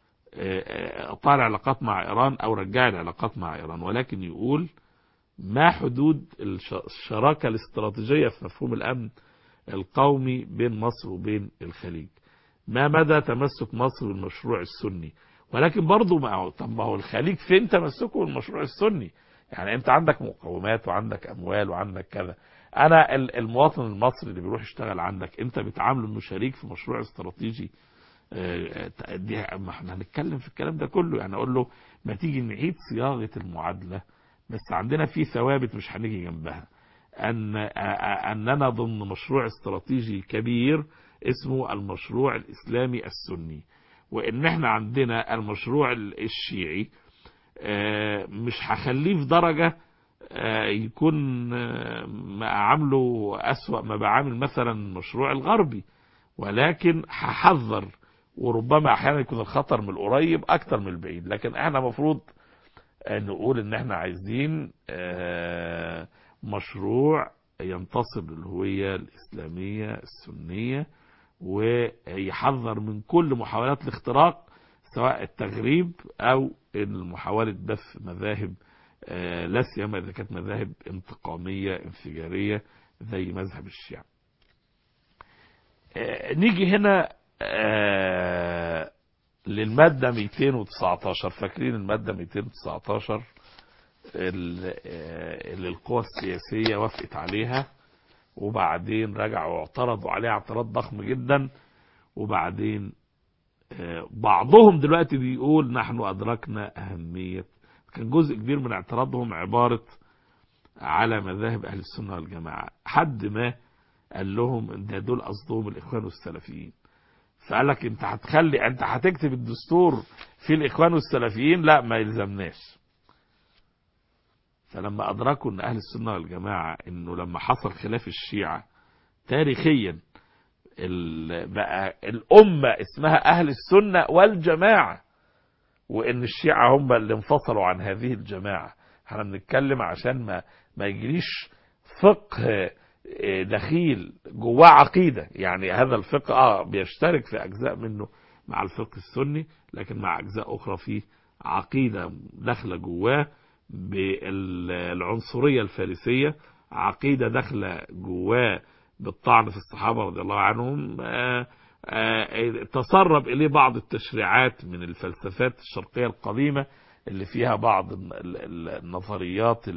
قطع العلاقات مع إيران أو رجع العلاقات مع إيران، ولكن يقول ما حدود الشراكة الاستراتيجية في مفهوم الأمن القومي بين مصر وبين الخليج، ما مدى تمسك مصر بالمشروع السني. ولكن برضو ما هو الخليج فين تمسكه بالمشروع السني؟ يعني انت عندك مقومات وعندك اموال وعندك كذا. انا المواطن المصري اللي بيروح يشتغل عندك انت بتعامله انه شريك في مشروع استراتيجي. ما احنا هنتكلم في الكلام ده كله، يعني اقول له ما تيجي نعيد صياغة المعادلة، بس عندنا في ثوابت مش هنيجي جنبها. اننا ضمن مشروع استراتيجي كبير اسمه المشروع الاسلامي السني، وان احنا عندنا المشروع الشيعي مش هخليه في درجة يكون عامله اسوأ ما بعامل مثلا المشروع الغربي، ولكن هحذر، وربما احيانا يكون الخطر من القريب اكتر من البعيد. لكن احنا مفروض نقول ان احنا عايزين مشروع ينتصب للهوية الإسلامية السنية، ويحذر من كل محاولات الاختراق سواء التغريب أو محاولة بث مذاهب لا سيما إذا كانت مذاهب انتقامية انفجارية زي مذهب الشيعة. نيجي هنا للمادة 219. فاكرين المادة 219 اللي القوى السياسية وافقت عليها، وبعدين رجعوا واعترضوا عليها اعتراض ضخم جدا، وبعدين بعضهم دلوقتي بيقول نحن أدركنا أهمية. كان جزء كبير من اعتراضهم عبارة على مذاهب أهل السنة والجماعة، حد ما قال لهم ان دول قصدهم الإخوان والسلفيين، فقال لك انت هتكتب الدستور في الإخوان والسلفيين، لا ما يلزمناش. فلما أدركوا أن أهل السنة والجماعة أنه لما حصل خلاف الشيعة تاريخيا بقى الأمة اسمها أهل السنة والجماعة، وأن الشيعة هم اللي انفصلوا عن هذه الجماعة. احنا بنتكلم عشان ما يجريش فقه دخيل جواه عقيدة، يعني هذا الفقه بيشترك في أجزاء منه مع الفقه السني، لكن مع أجزاء أخرى فيه عقيدة داخلة جواه بالعنصرية الفارسية، عقيدة داخلة جواه بالطعن في الصحابة رضي الله عنهم، تسرب إليه بعض التشريعات من الفلسفات الشرقية القديمة اللي فيها بعض النظريات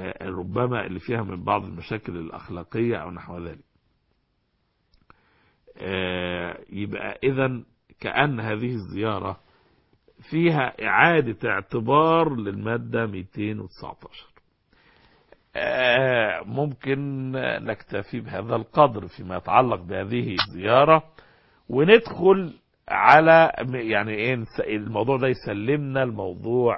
ربما اللي فيها من بعض المشاكل الأخلاقية أو نحو ذلك. يبقى إذن كأن هذه الزيارة فيها إعادة اعتبار للمادة 219. ممكن نكتفي بهذا القدر فيما يتعلق بهذه الزيارة، وندخل على يعني ايه الموضوع ده يسلمنا الموضوع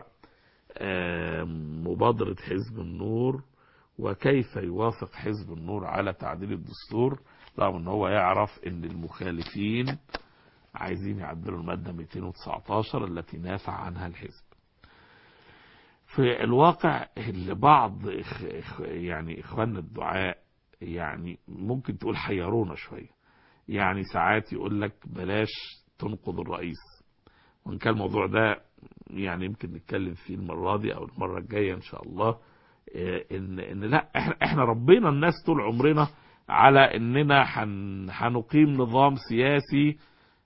مبادرة حزب النور وكيف يوافق حزب النور على تعديل الدستور، رغم ان هو يعرف ان المخالفين عايزين يعدلوا المادة 219 التي نافع عنها الحزب. في الواقع بعض يعني اخواننا الدعاء يعني ممكن تقول حيرونا شوية، يعني ساعات يقول لك بلاش تنقض الرئيس، وان كان الموضوع ده يعني يمكن نتكلم فيه المرة دي او المرة الجاية ان شاء الله، ان لا احنا ربينا الناس طول عمرنا على اننا هنقيم نظام سياسي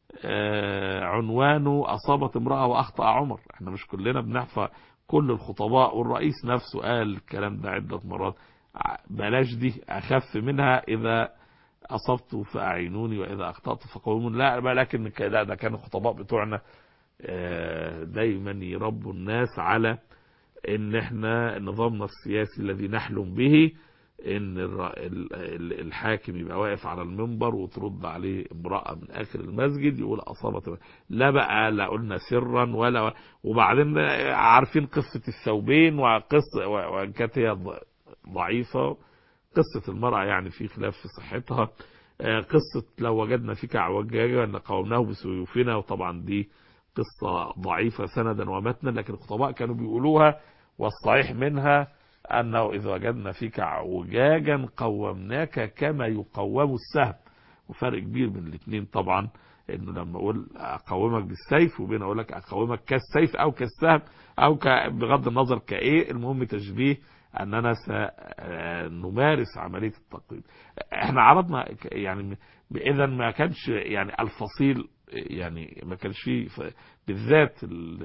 عنوانه اصابت امرأة واخطأ عمر. احنا مش كلنا بنحفظ كل الخطباء، والرئيس نفسه قال الكلام ده عدة مرات، بلاش دي اخف منها، اذا اصبت فاعينوني واذا اخطأت فقومون. لا لكن ده كان الخطباء بتوعنا دايما يربوا الناس على ان احنا نظامنا السياسي الذي نحلم به ان الحاكم يبقى واقف على المنبر وترد عليه امرأة من اخر المسجد يقول اصابت، لا بقى لا قلنا سرا ولا، وبعدين عارفين قصة الثوبين وقصة وان كانت هي ضعيفة، قصة المرأة يعني في خلاف في صحتها، قصة لو وجدنا فيك عوجاجا ان قومناه بسيوفنا، وطبعا دي قصة ضعيفة سندا ومتنا، لكن الخطباء كانوا بيقولوها، والصحيح منها أنه إذا وجدنا فيك عوجاجا قومناك كما يقوم السهم. وفرق كبير بين الاثنين طبعا، انه لما اقول اقومك بالسيف وبين اقول لك اقومك كالسيف او كالسهم او بغض النظر كايه، المهم تشبيه اننا سنمارس عملية التقويم. احنا عرضنا يعني اذا ما كانش يعني الفصيل، يعني ما كانش فيه بالذات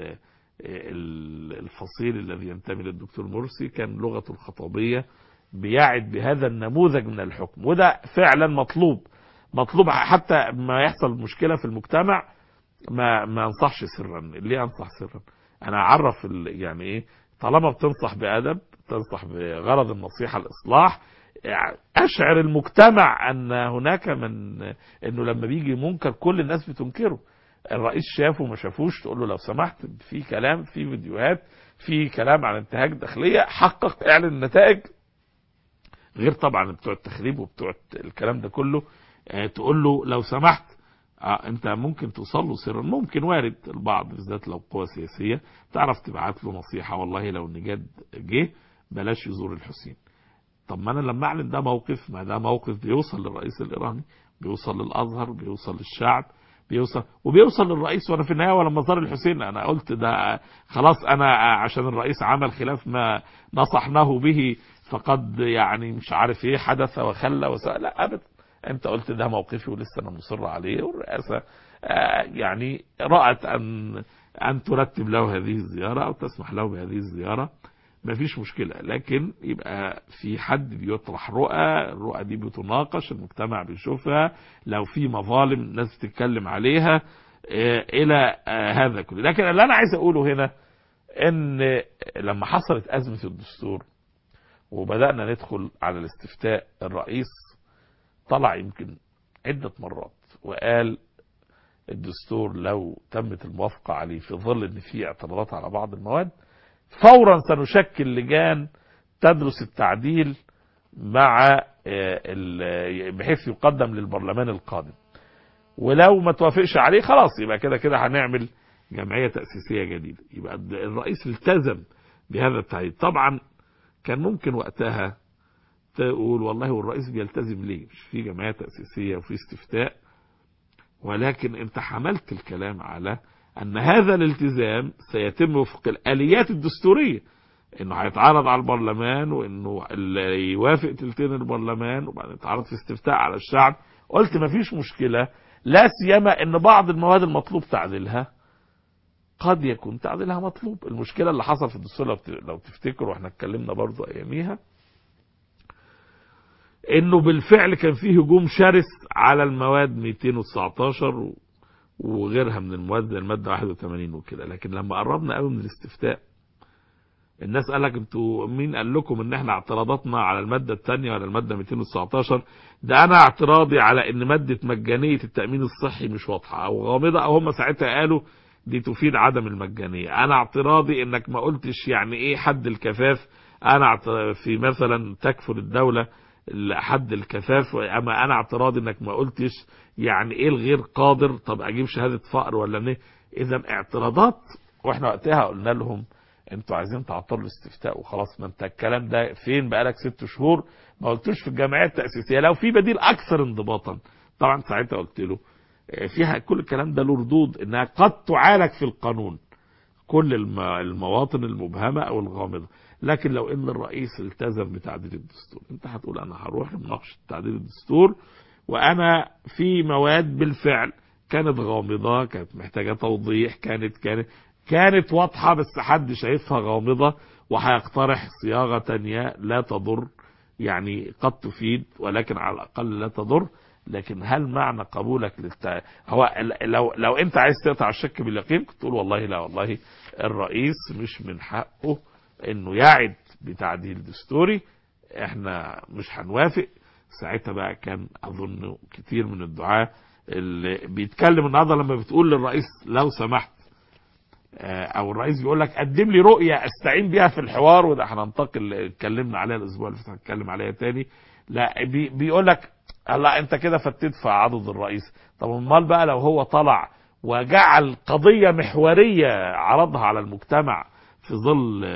الفصيل الذي ينتمي للدكتور مرسي كان لغته الخطابية بيعد بهذا النموذج من الحكم، وده فعلا مطلوب حتى ما يحصل مشكلة في المجتمع ما انصحش سرا. ليه انصح سرا؟ انا اعرف يعني ايه، طالما بتنصح بأدب، تنصح بغرض النصيحة الإصلاح، أشعر المجتمع أن هناك أنه لما بيجي منكر كل الناس بتنكره. الرئيس شافه ما شافوش تقول له لو سمحت في كلام، في فيديوهات، في كلام عن انتهاك داخلية، حقق اعلن النتائج، غير طبعا بتوع التخريب وبتوع الكلام ده كله. تقول له لو سمحت انت ممكن توصل له سرا، ممكن وارد البعض بالذات لو قوة سياسية تعرف تبعت له نصيحة، والله لو النجاد جه بلاش يزور الحسين. طب ما انا لما اعلن ده موقف، ما ده موقف بيوصل للرئيس الايراني، بيوصل للازهر، بيوصل للشعب، وبيوصل للرئيس، وانا في النهايه ولما زار الحسين انا قلت ده خلاص، انا عشان الرئيس عمل خلاف ما نصحناه به فقد يعني مش عارف ايه حدث وخلى وسأل، لا ابدا، انت قلت ده موقفي ولسه انا مصر عليه، والرئاسه يعني رأت ان ترتب له هذه الزياره او تسمح له بهذه الزياره، ما فيش مشكلة. لكن يبقى في حد بيطرح الرؤى دي بتناقش، المجتمع بيشوفها، لو في مظالم الناس بتتكلم عليها الى هذا كله. لكن اللي انا عايز اقوله هنا ان لما حصلت ازمة الدستور وبدأنا ندخل على الاستفتاء، الرئيس طلع يمكن عدة مرات وقال الدستور لو تمت الموافقة عليه في ظل ان في اعتراضات على بعض المواد فورا سنشكل لجان تدرس التعديل مع بحيث يقدم للبرلمان القادم، ولو ما توافقش عليه خلاص يبقى كده كده هنعمل جمعية تأسيسية جديدة. يبقى الرئيس التزم بهذا التعديل. طبعا كان ممكن وقتها تقول والله والرئيس بيلتزم ليه، مش في جمعية تأسيسية وفي استفتاء، ولكن انت حملت الكلام على ان هذا الالتزام سيتم وفق الاليات الدستورية، انه هيتعرض على البرلمان، وانه اللي يوافق تلتين البرلمان، وبعدين يتعرض في استفتاء على الشعب. قلت مفيش مشكلة، لا سيما ان بعض المواد المطلوب تعديلها قد يكون تعديلها مطلوب. المشكلة اللي حصل في الدستور لو تفتكروا احنا اتكلمنا برضو اياميها، انه بالفعل كان فيه هجوم شرس على المواد 219 وغيرها من المواد زي المادة 81 وكده. لكن لما قربنا قوي من الاستفتاء الناس قال لك انتوا مين قال لكم ان احنا اعتراضاتنا على المادة الثانية ولا المادة 219؟ ده انا اعتراضي على ان مادة مجانية التأمين الصحي مش واضحة او غامضة، او هم ساعتها قالوا دي تفيد عدم المجانية. انا اعتراضي انك ما قلتش يعني ايه حد الكفاف. انا في مثلا تكفل الدولة حد الكفاف، اما انا اعتراضي انك ما قلتش يعني ايه الغير قادر. طب اجيب شهادة فقر ولا ايه؟ اذا اعتراضات. واحنا وقتها قلنا لهم انتوا عايزين تعطلوا الاستفتاء وخلاص، ما انت الكلام ده فين بقالك 6 شهور ما قلتوش في الجمعيات التأسيسية لو في بديل اكثر انضباطا. طبعا ساعتها قلت له فيها كل الكلام ده له ردود انها قد تعالج في القانون كل المواطن المبهمة او الغامضة. لكن لو ان الرئيس التزم بتعديل الدستور، انت هتقول انا هروح لمناقشة تعديل الدستور وانا في مواد بالفعل كانت غامضة، كانت محتاجة توضيح، كانت واضحة بس حد شايفها غامضة وهيقترح صياغة تانية لا تضر، يعني قد تفيد ولكن على الأقل لا تضر. لكن هل معنى قبولك هو لو انت عايز تقطع الشك باليقين كنت تقول والله لا، والله الرئيس مش من حقه انه يعد بتعديل دستوري، احنا مش هنوافق. ساعتها بقى كان اظن كتير من الدعاة اللي بيتكلم النهارده لما بتقول للرئيس لو سمحت، او الرئيس بيقول لك قدم لي رؤية استعين بيها في الحوار، وده هننتقل اتكلمنا عليها الاسبوع اللي فات هنتكلم عليها تاني. لا بيقول لك لا انت كده فتت في عضد الرئيس. طب امال بقى لو هو طلع وجعل قضية محورية عرضها على المجتمع في ظل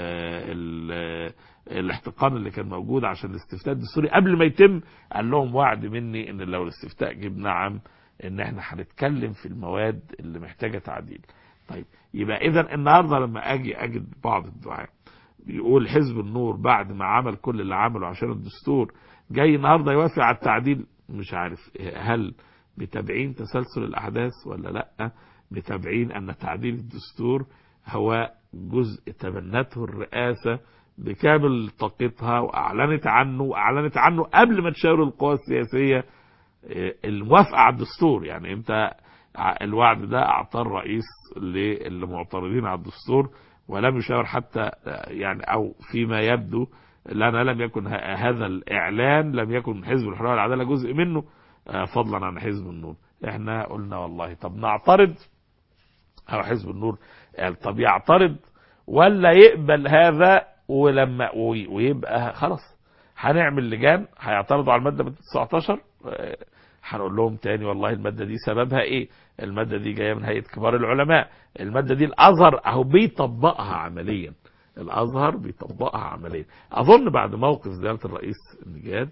الاحتقان اللي كان موجود عشان الاستفتاء الدستوري قبل ما يتم، قال لهم وعد مني ان لو الاستفتاء جيب نعم ان احنا هنتكلم في المواد اللي محتاجة تعديل. طيب يبقى اذا النهارده لما اجد بعض الدعاة بيقول حزب النور بعد ما عمل كل اللي عمله عشان الدستور جاي النهارده يوافق على التعديل، مش عارف هل متابعين تسلسل الاحداث ولا لا، متابعين ان تعديل الدستور هو جزء تبنته الرئاسة بكامل طاقتها واعلنت عنه قبل ما تشاور القوى السياسية الموافقة على الدستور. يعني انت الوعد ده اعطاه الرئيس للمعترضين على الدستور ولم يشاور حتى، يعني او فيما يبدو لنا لم يكن هذا الاعلان لم يكن حزب الحرية والعدالة جزء منه فضلا عن حزب النور. احنا قلنا والله طب نعترض، او حزب النور قال طب يعترض ولا يقبل هذا، ولما ويبقى خلاص هنعمل لجان هيعترضوا على المادة 19 هنقول لهم تاني والله المادة دي سببها ايه، المادة دي جاية من هيئة كبار العلماء، المادة دي الازهر اهو بيطبقها عمليا، الازهر بيطبقها عمليا. اظن بعد موقف زيارة الرئيس النجاد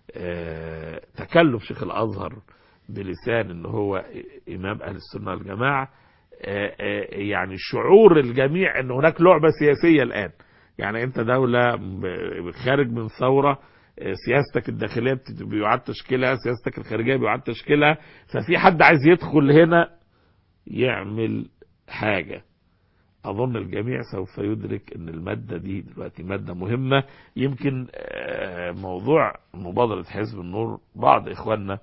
تكلم شيخ الازهر بلسان ان هو امام اهل السنة والجماعة، يعني شعور الجميع ان هناك لعبة سياسية الان. يعني انت دولة خارج من ثورة، سياستك الداخلية بيعاد تشكيلها، سياستك الخارجية بيعاد تشكيلها، ففي حد عايز يدخل هنا يعمل حاجة. اظن الجميع سوف يدرك ان المادة دي دلوقتي مادة مهمة. يمكن موضوع مبادرة حزب النور بعض اخواننا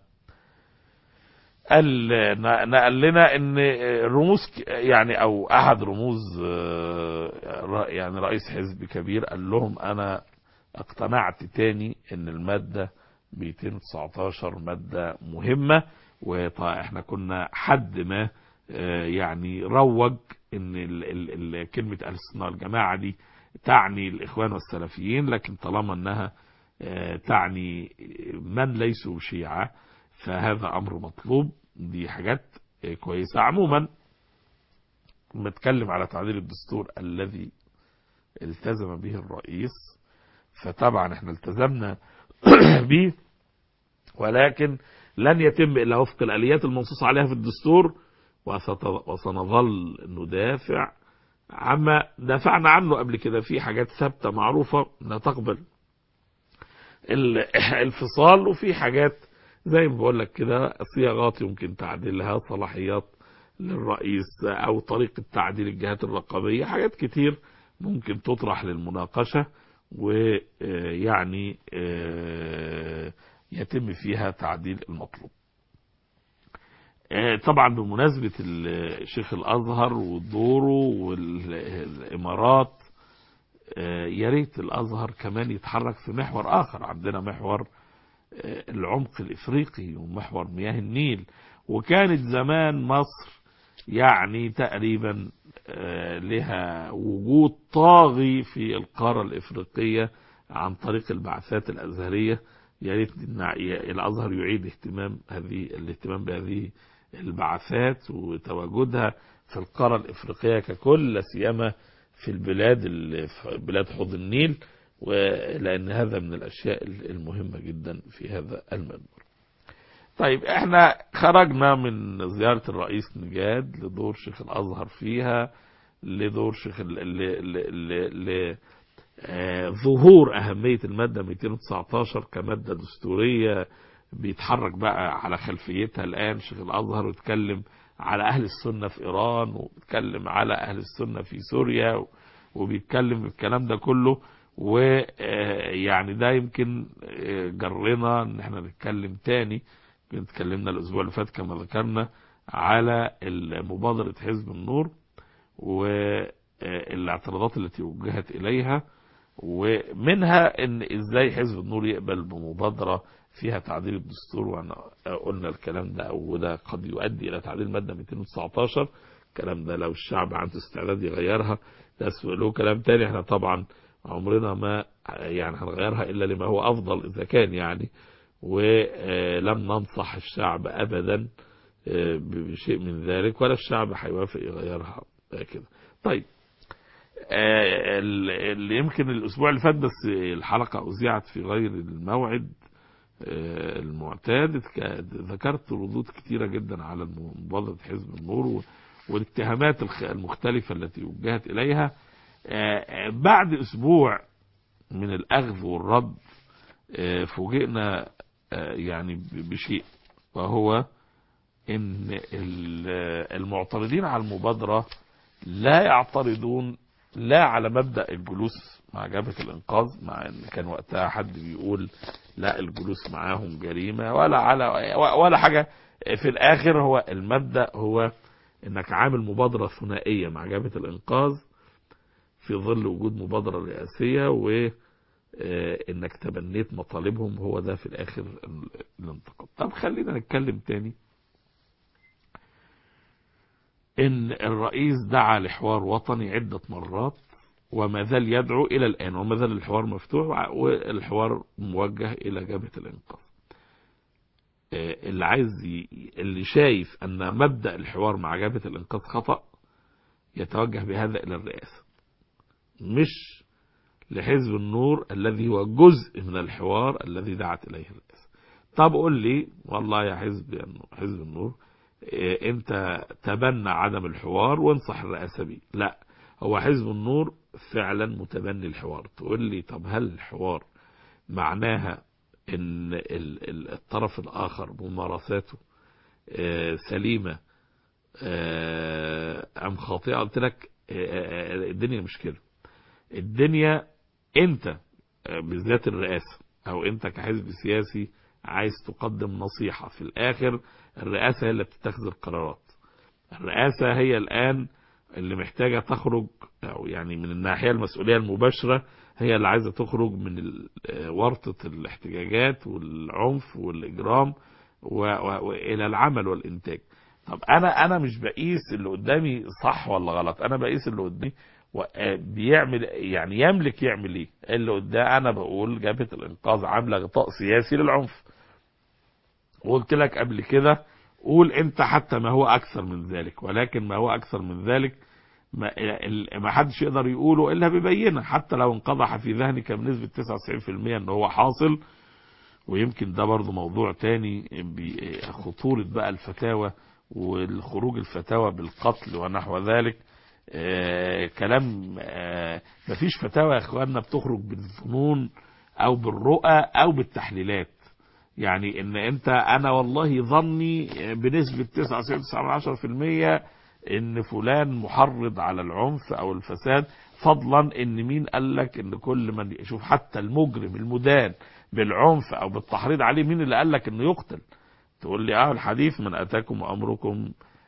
نقل لنا ان رموز يعني او احد رموز يعني رئيس حزب كبير قال لهم انا اقتنعت تاني ان المادة 219 مادة مهمة، واحنا كنا حد ما يعني روج ان كلمة اهل السنة والجماعة دي تعني الاخوان والسلفيين، لكن طالما انها تعني من ليسوا شيعة فهذا امر مطلوب. دي حاجات كويسة. عموما نتكلم على تعديل الدستور الذي التزم به الرئيس، فطبعا احنا التزمنا به ولكن لن يتم الا وفق الاليات المنصوص عليها في الدستور، وسنظل ندافع عما دافعنا عنه قبل كده. في حاجات ثابتة معروفة لا تقبل الفصال، وفي حاجات زي ما بقول لك كده صياغات يمكن تعديلها، صلاحيات للرئيس او طريقة تعديل الجهات الرقابية، حاجات كتير ممكن تطرح للمناقشة. ويعني يتم فيها تعديل المطلوب. طبعا بمناسبة شيخ الأزهر ودوره والإمارات، يا ريت الأزهر كمان يتحرك في محور آخر. عندنا محور العمق الإفريقي ومحور مياه النيل، وكانت زمان مصر يعني تقريبا لها وجود طاغي في القارة الإفريقية عن طريق البعثات الأزهرية. يا ريت الأزهر يعيد الاهتمام بهذه البعثات وتواجدها في القارة الإفريقية ككل، لا سيما في بلاد حوض النيل، ولأن هذا من الأشياء المهمة جدا في هذا المنبر. طيب احنا خرجنا من زيارة الرئيس نجاد لدور شيخ الأزهر فيها، لدور شيخ ظهور أهمية المادة 219 كمادة دستورية بيتحرك بقى على خلفيتها الآن شيخ الأزهر، ويتكلم على أهل السنة في إيران، وبيتكلم على أهل السنة في سوريا، وبيتكلم الكلام ده كله. ويعني ده يمكن جرنا ان احنا نتكلم تاني. اتكلمنا الأسبوع اللي فات كما ذكرنا على مبادرة حزب النور والاعتراضات التي وجهت إليها، ومنها ان ازاي حزب النور يقبل بمبادرة فيها تعديل الدستور. وانا قلنا الكلام ده، وده قد يؤدي الى تعديل مادة 219. الكلام ده لو الشعب عنده استعداد يغيرها ده له كلام تاني. احنا طبعا عمرنا ما يعني هنغيرها الا لما هو افضل اذا كان يعني، ولم ننصح الشعب ابدا بشيء من ذلك، ولا الشعب هيوافق يغيرها كده. طيب اللي يمكن الاسبوع اللي فات بس الحلقة اذيعت في غير الموعد المعتاد، ذكرت ردود كتيرة جدا على مبادرة حزب النور والاتهامات المختلفة التي وجهت اليها. بعد اسبوع من الاخذ والرد فوجئنا يعني بشيء، وهو ان المعترضين على المبادرة لا يعترضون لا على مبدأ الجلوس مع جبهة الإنقاذ، مع ان كان وقتها حد بيقول لا الجلوس معاهم جريمة ولا حاجة. في الاخر هو المبدأ هو انك عامل مبادرة ثنائية مع جبهة الإنقاذ في ظل وجود مبادرة رئاسية، وانك تبنيت مطالبهم. هو ده في الاخر الانتقاد. طب خلينا نتكلم تاني. ان الرئيس دعا لحوار وطني عدة مرات وما زال يدعو الى الان، وما زال الحوار مفتوح، والحوار موجه الى جبهة الانقاذ. اللي شايف ان مبدأ الحوار مع جبهة الانقاذ خطأ يتوجه بهذا الى الرئاسة، مش لحزب النور الذي هو جزء من الحوار الذي دعت اليه الرئاسة. طب قول لي والله يا حزب النور انت تبنى عدم الحوار وانصح الرئاسة بيه. لا، هو حزب النور فعلا متبني الحوار. تقول لي طب هل الحوار معناها ان الطرف الاخر ممارساته سليمة ام خاطئة؟ قلت لك الدنيا مش كده. الدنيا انت بالذات الرئاسة او انت كحزب سياسي عايز تقدم نصيحة. في الاخر الرئاسة هي اللي بتتخذ القرارات. الرئاسة هي الان اللي محتاجة تخرج، او يعني من الناحية المسؤولية المباشرة هي اللي عايزة تخرج من ورطة الاحتجاجات والعنف والاجرام والى العمل والانتاج. طب انا مش بقيس اللي قدامي صح ولا غلط، انا بقيس اللي قدامي بيعمل يعني يملك يعمل ايه. اللي قدام انا بقول جبهة الانقاذ عامله غطاء سياسي للعنف، وقلت لك قبل كده قول انت حتى ما هو اكثر من ذلك، ولكن ما هو اكثر من ذلك ما حدش يقدر يقوله الا ببينه، حتى لو انقضح في ذهنك بنسبة 99% ان هو حاصل. ويمكن ده برضو موضوع تاني، خطورة بقى الفتاوى والخروج الفتاوى بالقتل ونحو ذلك. كلام مفيش فتاوى يا اخواننا بتخرج بالظنون او بالرؤى او بالتحليلات. يعني ان انا والله ظني بنسبة 99.9% ان فلان محرض على العنف او الفساد، فضلا ان مين قال لك ان كل من يشوف حتى المجرم المدان بالعنف او بالتحريض عليه، مين اللي قال لك انه يقتل؟ تقول لي الحديث من اتاكم امركم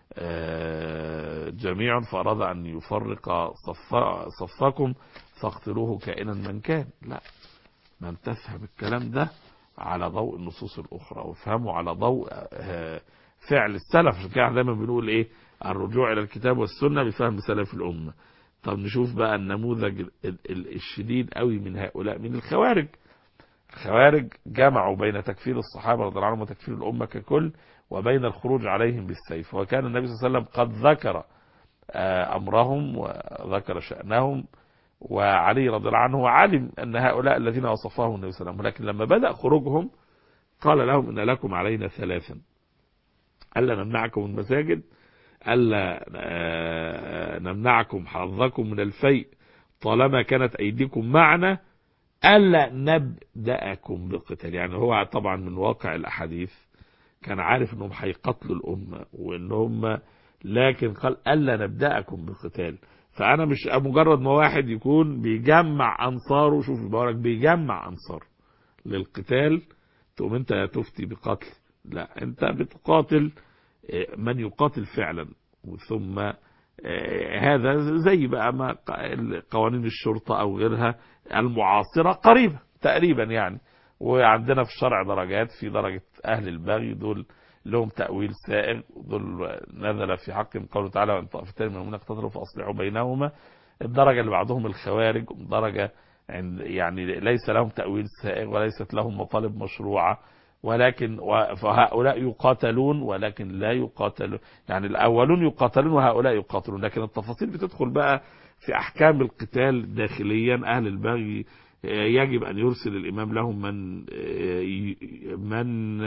جميعا فاراد ان يفرق صفكم فاقتلوه كائنا من كان. لا، ما انت تفهم الكلام ده على ضوء النصوص الاخرى، وافهمه على ضوء فعل السلف. عشان كده دايما بنقول ايه؟ الرجوع الى الكتاب والسنه بفهم سلف الامه. طب نشوف بقى النموذج الشديد قوي من هؤلاء، من الخوارج. الخوارج جمعوا بين تكفير الصحابه رضي الله عنهم وتكفير الامه ككل، وبين الخروج عليهم بالسيف. وكان النبي صلى الله عليه وسلم قد ذكر امرهم وذكر شأنهم، وعلي رضي الله عنه علم ان هؤلاء الذين وصفهم النبي صلى الله عليه وسلم، لكن لما بدأ خروجهم قال لهم ان لكم علينا ثلاثا: ألا نمنعكم المساجد، ألا نمنعكم حظكم من الفيء طالما كانت أيديكم معنا، ألا نبدأكم بالقتال. يعني هو طبعا من واقع الأحاديث كان عارف أنهم هيقتلوا الأمة وأنهم، لكن قال ألا نبدأكم بالقتال. فأنا مش مجرد ما واحد يكون بيجمع أنصاره، شوف بقولك بيجمع أنصار للقتال تقوم أنت تفتي بقتل. لا، أنت بتقاتل من يقاتل فعلا. ثم هذا زي بقى ما قوانين الشرطة أو غيرها المعاصرة قريبة تقريبا يعني. وعندنا في الشرع درجات، في درجة أهل البغي دول لهم تأويل سائغ، دول نزل في حقهم قوله تعالى: وإن طائفتان من المؤمنين اقتتلوا فأصلحوا بينهما. الدرجة اللي بعضهم الخوارج، درجة يعني ليس لهم تأويل سائغ وليست لهم مطالب مشروعة، ولكن فهؤلاء يقاتلون ولكن لا يقاتلون، يعني الأولون يقاتلون وهؤلاء يقاتلون. لكن التفاصيل بتدخل بقى في أحكام القتال داخليا. أهل البغي يجب أن يرسل الإمام لهم من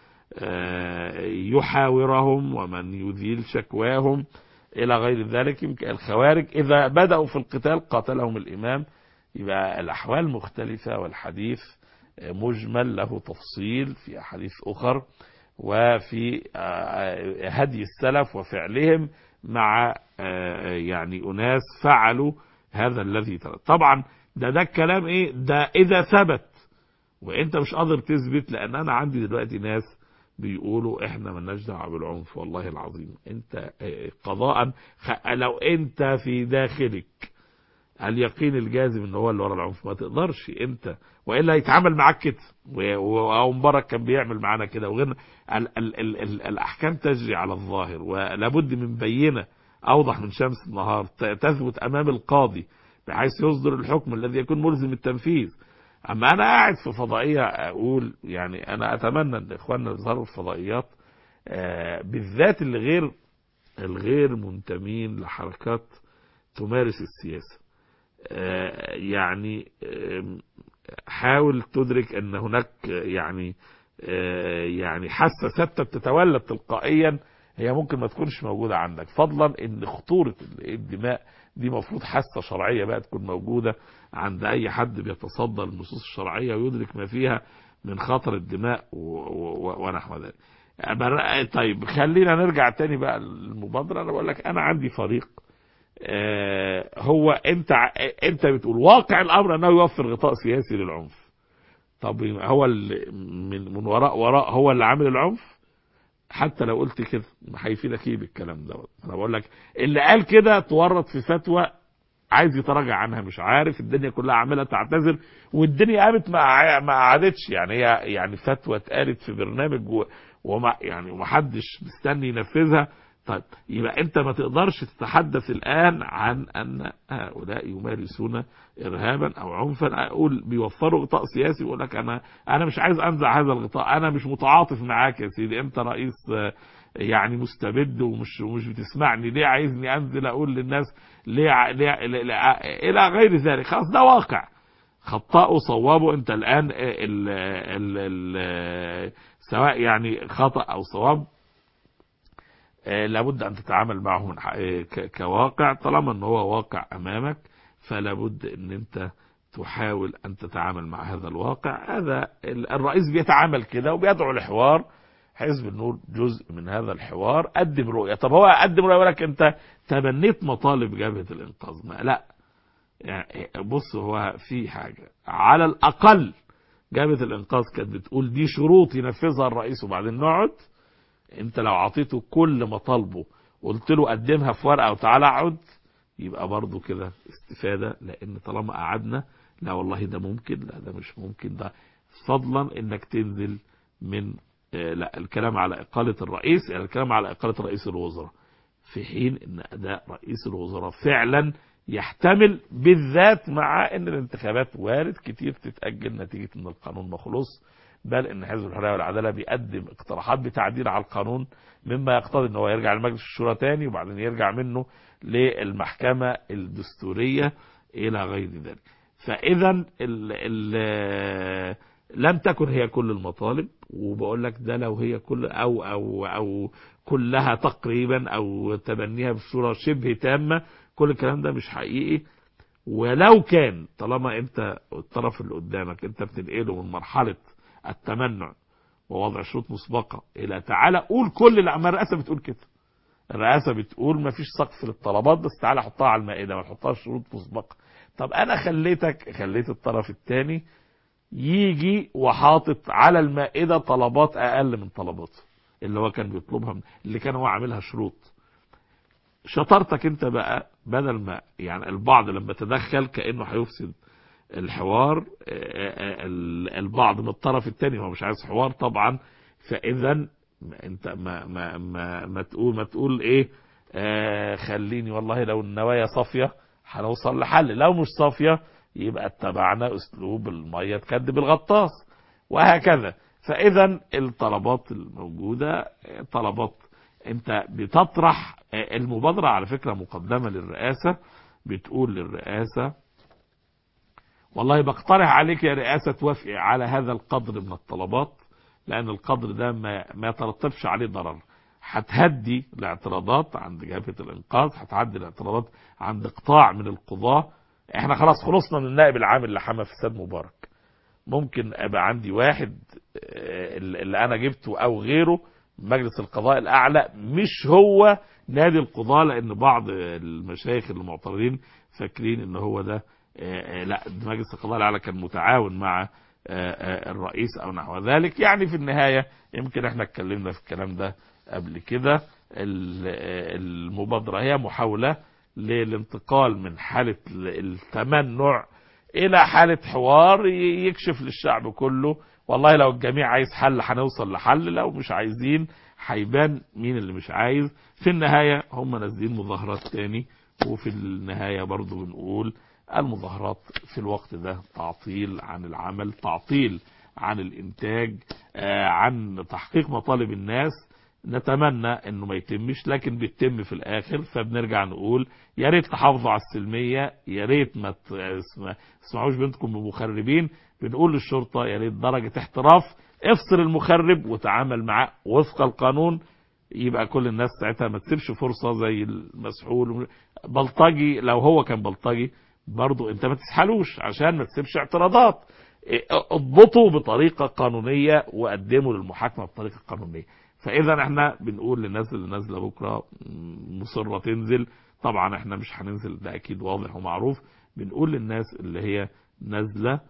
يحاورهم ومن يذيل شكواهم إلى غير ذلك. يمكن الخوارج إذا بدأوا في القتال قاتلهم الإمام. يبقى الأحوال مختلفة، والحديث مجمل له تفصيل في أحاديث أخر، وفي هدي السلف وفعلهم مع يعني أناس فعلوا هذا الذي طبعا ده الكلام ايه ده اذا ثبت، وانت مش قادر تثبت. لان انا عندي دلوقتي ناس بيقولوا احنا مالناش دعوه بالعنف. والله العظيم انت قضاء لو انت في داخلك اليقين الجازم ان هو اللي ورا العنف ما تقدرش انت، والا يتعامل معاك كده. او مبارك كان بيعمل معانا كده وغيرنا. الاحكام تجري على الظاهر، ولابد من بينه اوضح من شمس النهار تثبت امام القاضي بحيث يصدر الحكم الذي يكون ملزم التنفيذ. اما انا قاعد في فضائيه اقول، يعني انا اتمنى ان اخواننا يظهروا في فضائيات بالذات اللي الغير منتمين لحركات تمارس السياسه. يعني حاول تدرك ان هناك يعني حاسه ثابته بتتولد تلقائيا، هي ممكن ما تكونش موجوده عندك، فضلا ان خطوره الدماء دي مفروض حاسه شرعيه بقى تكون موجوده عند اي حد بيتصدى للنصوص الشرعيه ويدرك ما فيها من خطر الدماء ونحو ذلك. طيب خلينا نرجع تاني بقى للمبادره. انا بقول لك انا عندي فريق هو انت بتقول واقع الامر انه يوفر غطاء سياسي للعنف. طب هو من وراء هو اللي عامل العنف؟ حتى لو قلت كده ما هيفيدك ايه بالكلام ده؟ انا بقول لك اللي قال كده تورط في فتوى عايز يتراجع عنها، مش عارف، الدنيا كلها عامله تعتذر والدنيا قامت ما قعدتش. يعني هي يعني فتوى اتقالت في برنامج وما حدش مستني ينفذها. طيب يبقى انت ما تقدرش تتحدث الان عن ان هؤلاء يمارسون ارهابا او عنفا. اقول بيوفروا غطاء سياسي ويقول لك انا مش عايز انزع هذا الغطاء، انا مش متعاطف معاك يا سيدي، انت رئيس يعني مستبد ومش بتسمعني، ليه عايزني انزل اقول للناس ليه الى غير ذلك؟ خلاص ده واقع، خطأوا صوابوا. انت الان سواء يعني خطأ او صواب لابد ان تتعامل معه كواقع. طالما ان هو واقع امامك فلابد ان انت تحاول ان تتعامل مع هذا الواقع. هذا الرئيس بيتعامل كده وبيدعو لحوار. حزب النور جزء من هذا الحوار، قدم رؤية. طب هو قدم رؤية ولك انت تبنيت مطالب جبهة الانقاذ؟ ما لا، يعني بص، هو في حاجة على الأقل جامعة الإنقاذ كانت بتقول دي شروط ينفذها الرئيس وبعدين نقعد. انت لو عطيته كل مطالبه قلت له قدمها في ورقة وتعالى اقعد، يبقى برضو كده استفادة. لان طالما قعدنا، لا والله ده ممكن، لا ده مش ممكن، ده فضلا انك تنزل من لا الكلام على اقالة الرئيس، يعني الكلام على اقالة رئيس الوزراء، في حين ان اداء رئيس الوزراء فعلا يحتمل، بالذات مع ان الانتخابات وارد كتير تتأجل نتيجة ان القانون مخلص، بل ان حزب الحرية والعدالة بيقدم اقتراحات بتعديل على القانون مما يقتضي ان هو يرجع لمجلس الشورى تاني وبعدين يرجع منه للمحكمة الدستورية الى غير ذلك. فاذا لم تكن هي كل المطالب، وبقول لك ده لو هي كل او كلها تقريبا او تبنيها بصورة شبه تامة، كل الكلام ده مش حقيقي. ولو كان طالما انت الطرف اللي قدامك انت بتنقله من مرحلة التمنع ووضع شروط مسبقة الى تعالى قول كل اللي عمال، الرئاسة بتقول كده، الرئاسة بتقول ما فيش سقف للطلبات بس تعالى حطها على المائدة ما تحطهاش شروط مسبقة. طب انا خليت الطرف الثاني يجي وحاطط على المائدة طلبات اقل من طلباته اللي هو كان بيطلبها، اللي كان هو عاملها شروط. شطارتك انت بقى بدل ما يعني البعض لما تدخل كأنه هيفسد الحوار، البعض من الطرف الثاني هو مش عايز حوار طبعا. فاذا انت ما تقول ايه، خليني والله لو النوايا صافية هنوصل لحل، لو مش صافية يبقى اتبعنا اسلوب المية تكدب الغطاس وهكذا. فاذا الطلبات الموجودة طلبات انت بتطرح. المبادرة على فكرة مقدمة للرئاسة، بتقول للرئاسة والله بقترح عليك يا رئاسة توافقي على هذا القدر من الطلبات، لأن القدر ده ما يترتبش عليه ضرر. هتهدي الاعتراضات عند جبهة الإنقاذ، هتعدي الاعتراضات عند قطاع من القضاة. احنا خلاص خلصنا من النائب العام اللي حمى فساد مبارك، ممكن ابقى عندي واحد اللي انا جبته او غيره مجلس القضاء الاعلى مش هو نادي القضاء، لان بعض المشايخ المعترضين فاكرين ان هو ده لا مجلس القضاء الاعلى كان متعاون مع الرئيس او نحو ذلك. يعني في النهاية يمكن احنا اتكلمنا في الكلام ده قبل كده. المبادرة هي محاولة للانتقال من حالة التمنع الى حالة حوار يكشف للشعب كله والله لو الجميع عايز حل هنوصل لحل، لو مش عايزين هيبان مين اللي مش عايز. في النهاية هم نازلين مظاهرات تاني، وفي النهاية برضو بنقول المظاهرات في الوقت ده تعطيل عن العمل، تعطيل عن الانتاج، عن تحقيق مطالب الناس. نتمنى انه ما يتمش لكن بيتم في الاخر. فبنرجع نقول يا ريت تحافظوا على السلمية، يا ريت ما تسمعوش بنتكم بمخربين. بنقول للشرطة يا ريت درجة احتراف، افصل المخرب وتعامل معاه وفق القانون، يبقى كل الناس ساعتها ما تسيبش فرصة زي المسحول بلطجي. لو هو كان بلطجي برضو انت ما تسحلوش عشان ما تسيبش اعتراضات، اضبطوا بطريقة قانونية وقدموا للمحاكمة بطريقة قانونية. فاذا احنا بنقول للناس اللي نازله بكره مصره تنزل، طبعا احنا مش هننزل ده اكيد واضح ومعروف. بنقول للناس اللي هي نازله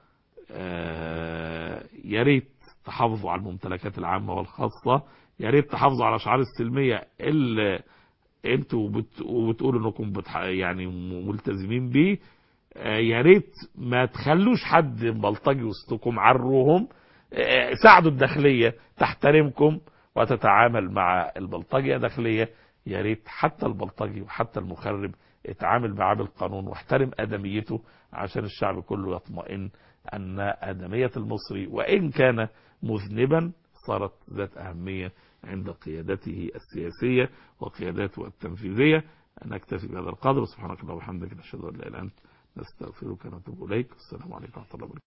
يا ريت تحافظوا على الممتلكات العامه والخاصه، يا ريت تحافظوا على شعار السلميه اللي انتوا بتقولوا انكم يعني ملتزمين بيه. يا ريت ما تخلوش حد بلطجي وسطكم، عروهم، ساعدوا الداخليه تحترمكم وتتعامل مع البلطجية داخلية. يا ريت حتى البلطجي وحتى المخرب اتعامل معاه بالقانون واحترم آدميته عشان الشعب كله يطمئن أن آدمية المصري وإن كان مذنبا صارت ذات أهمية عند قيادته السياسية وقياداته التنفيذية. نكتفي بهذا القدر، سبحانك اللهم وبحمدك نشهد أن لا إله إلا أنت نستغفرك ونتوب إليك. السلام عليكم ورحمة الله وبركاته.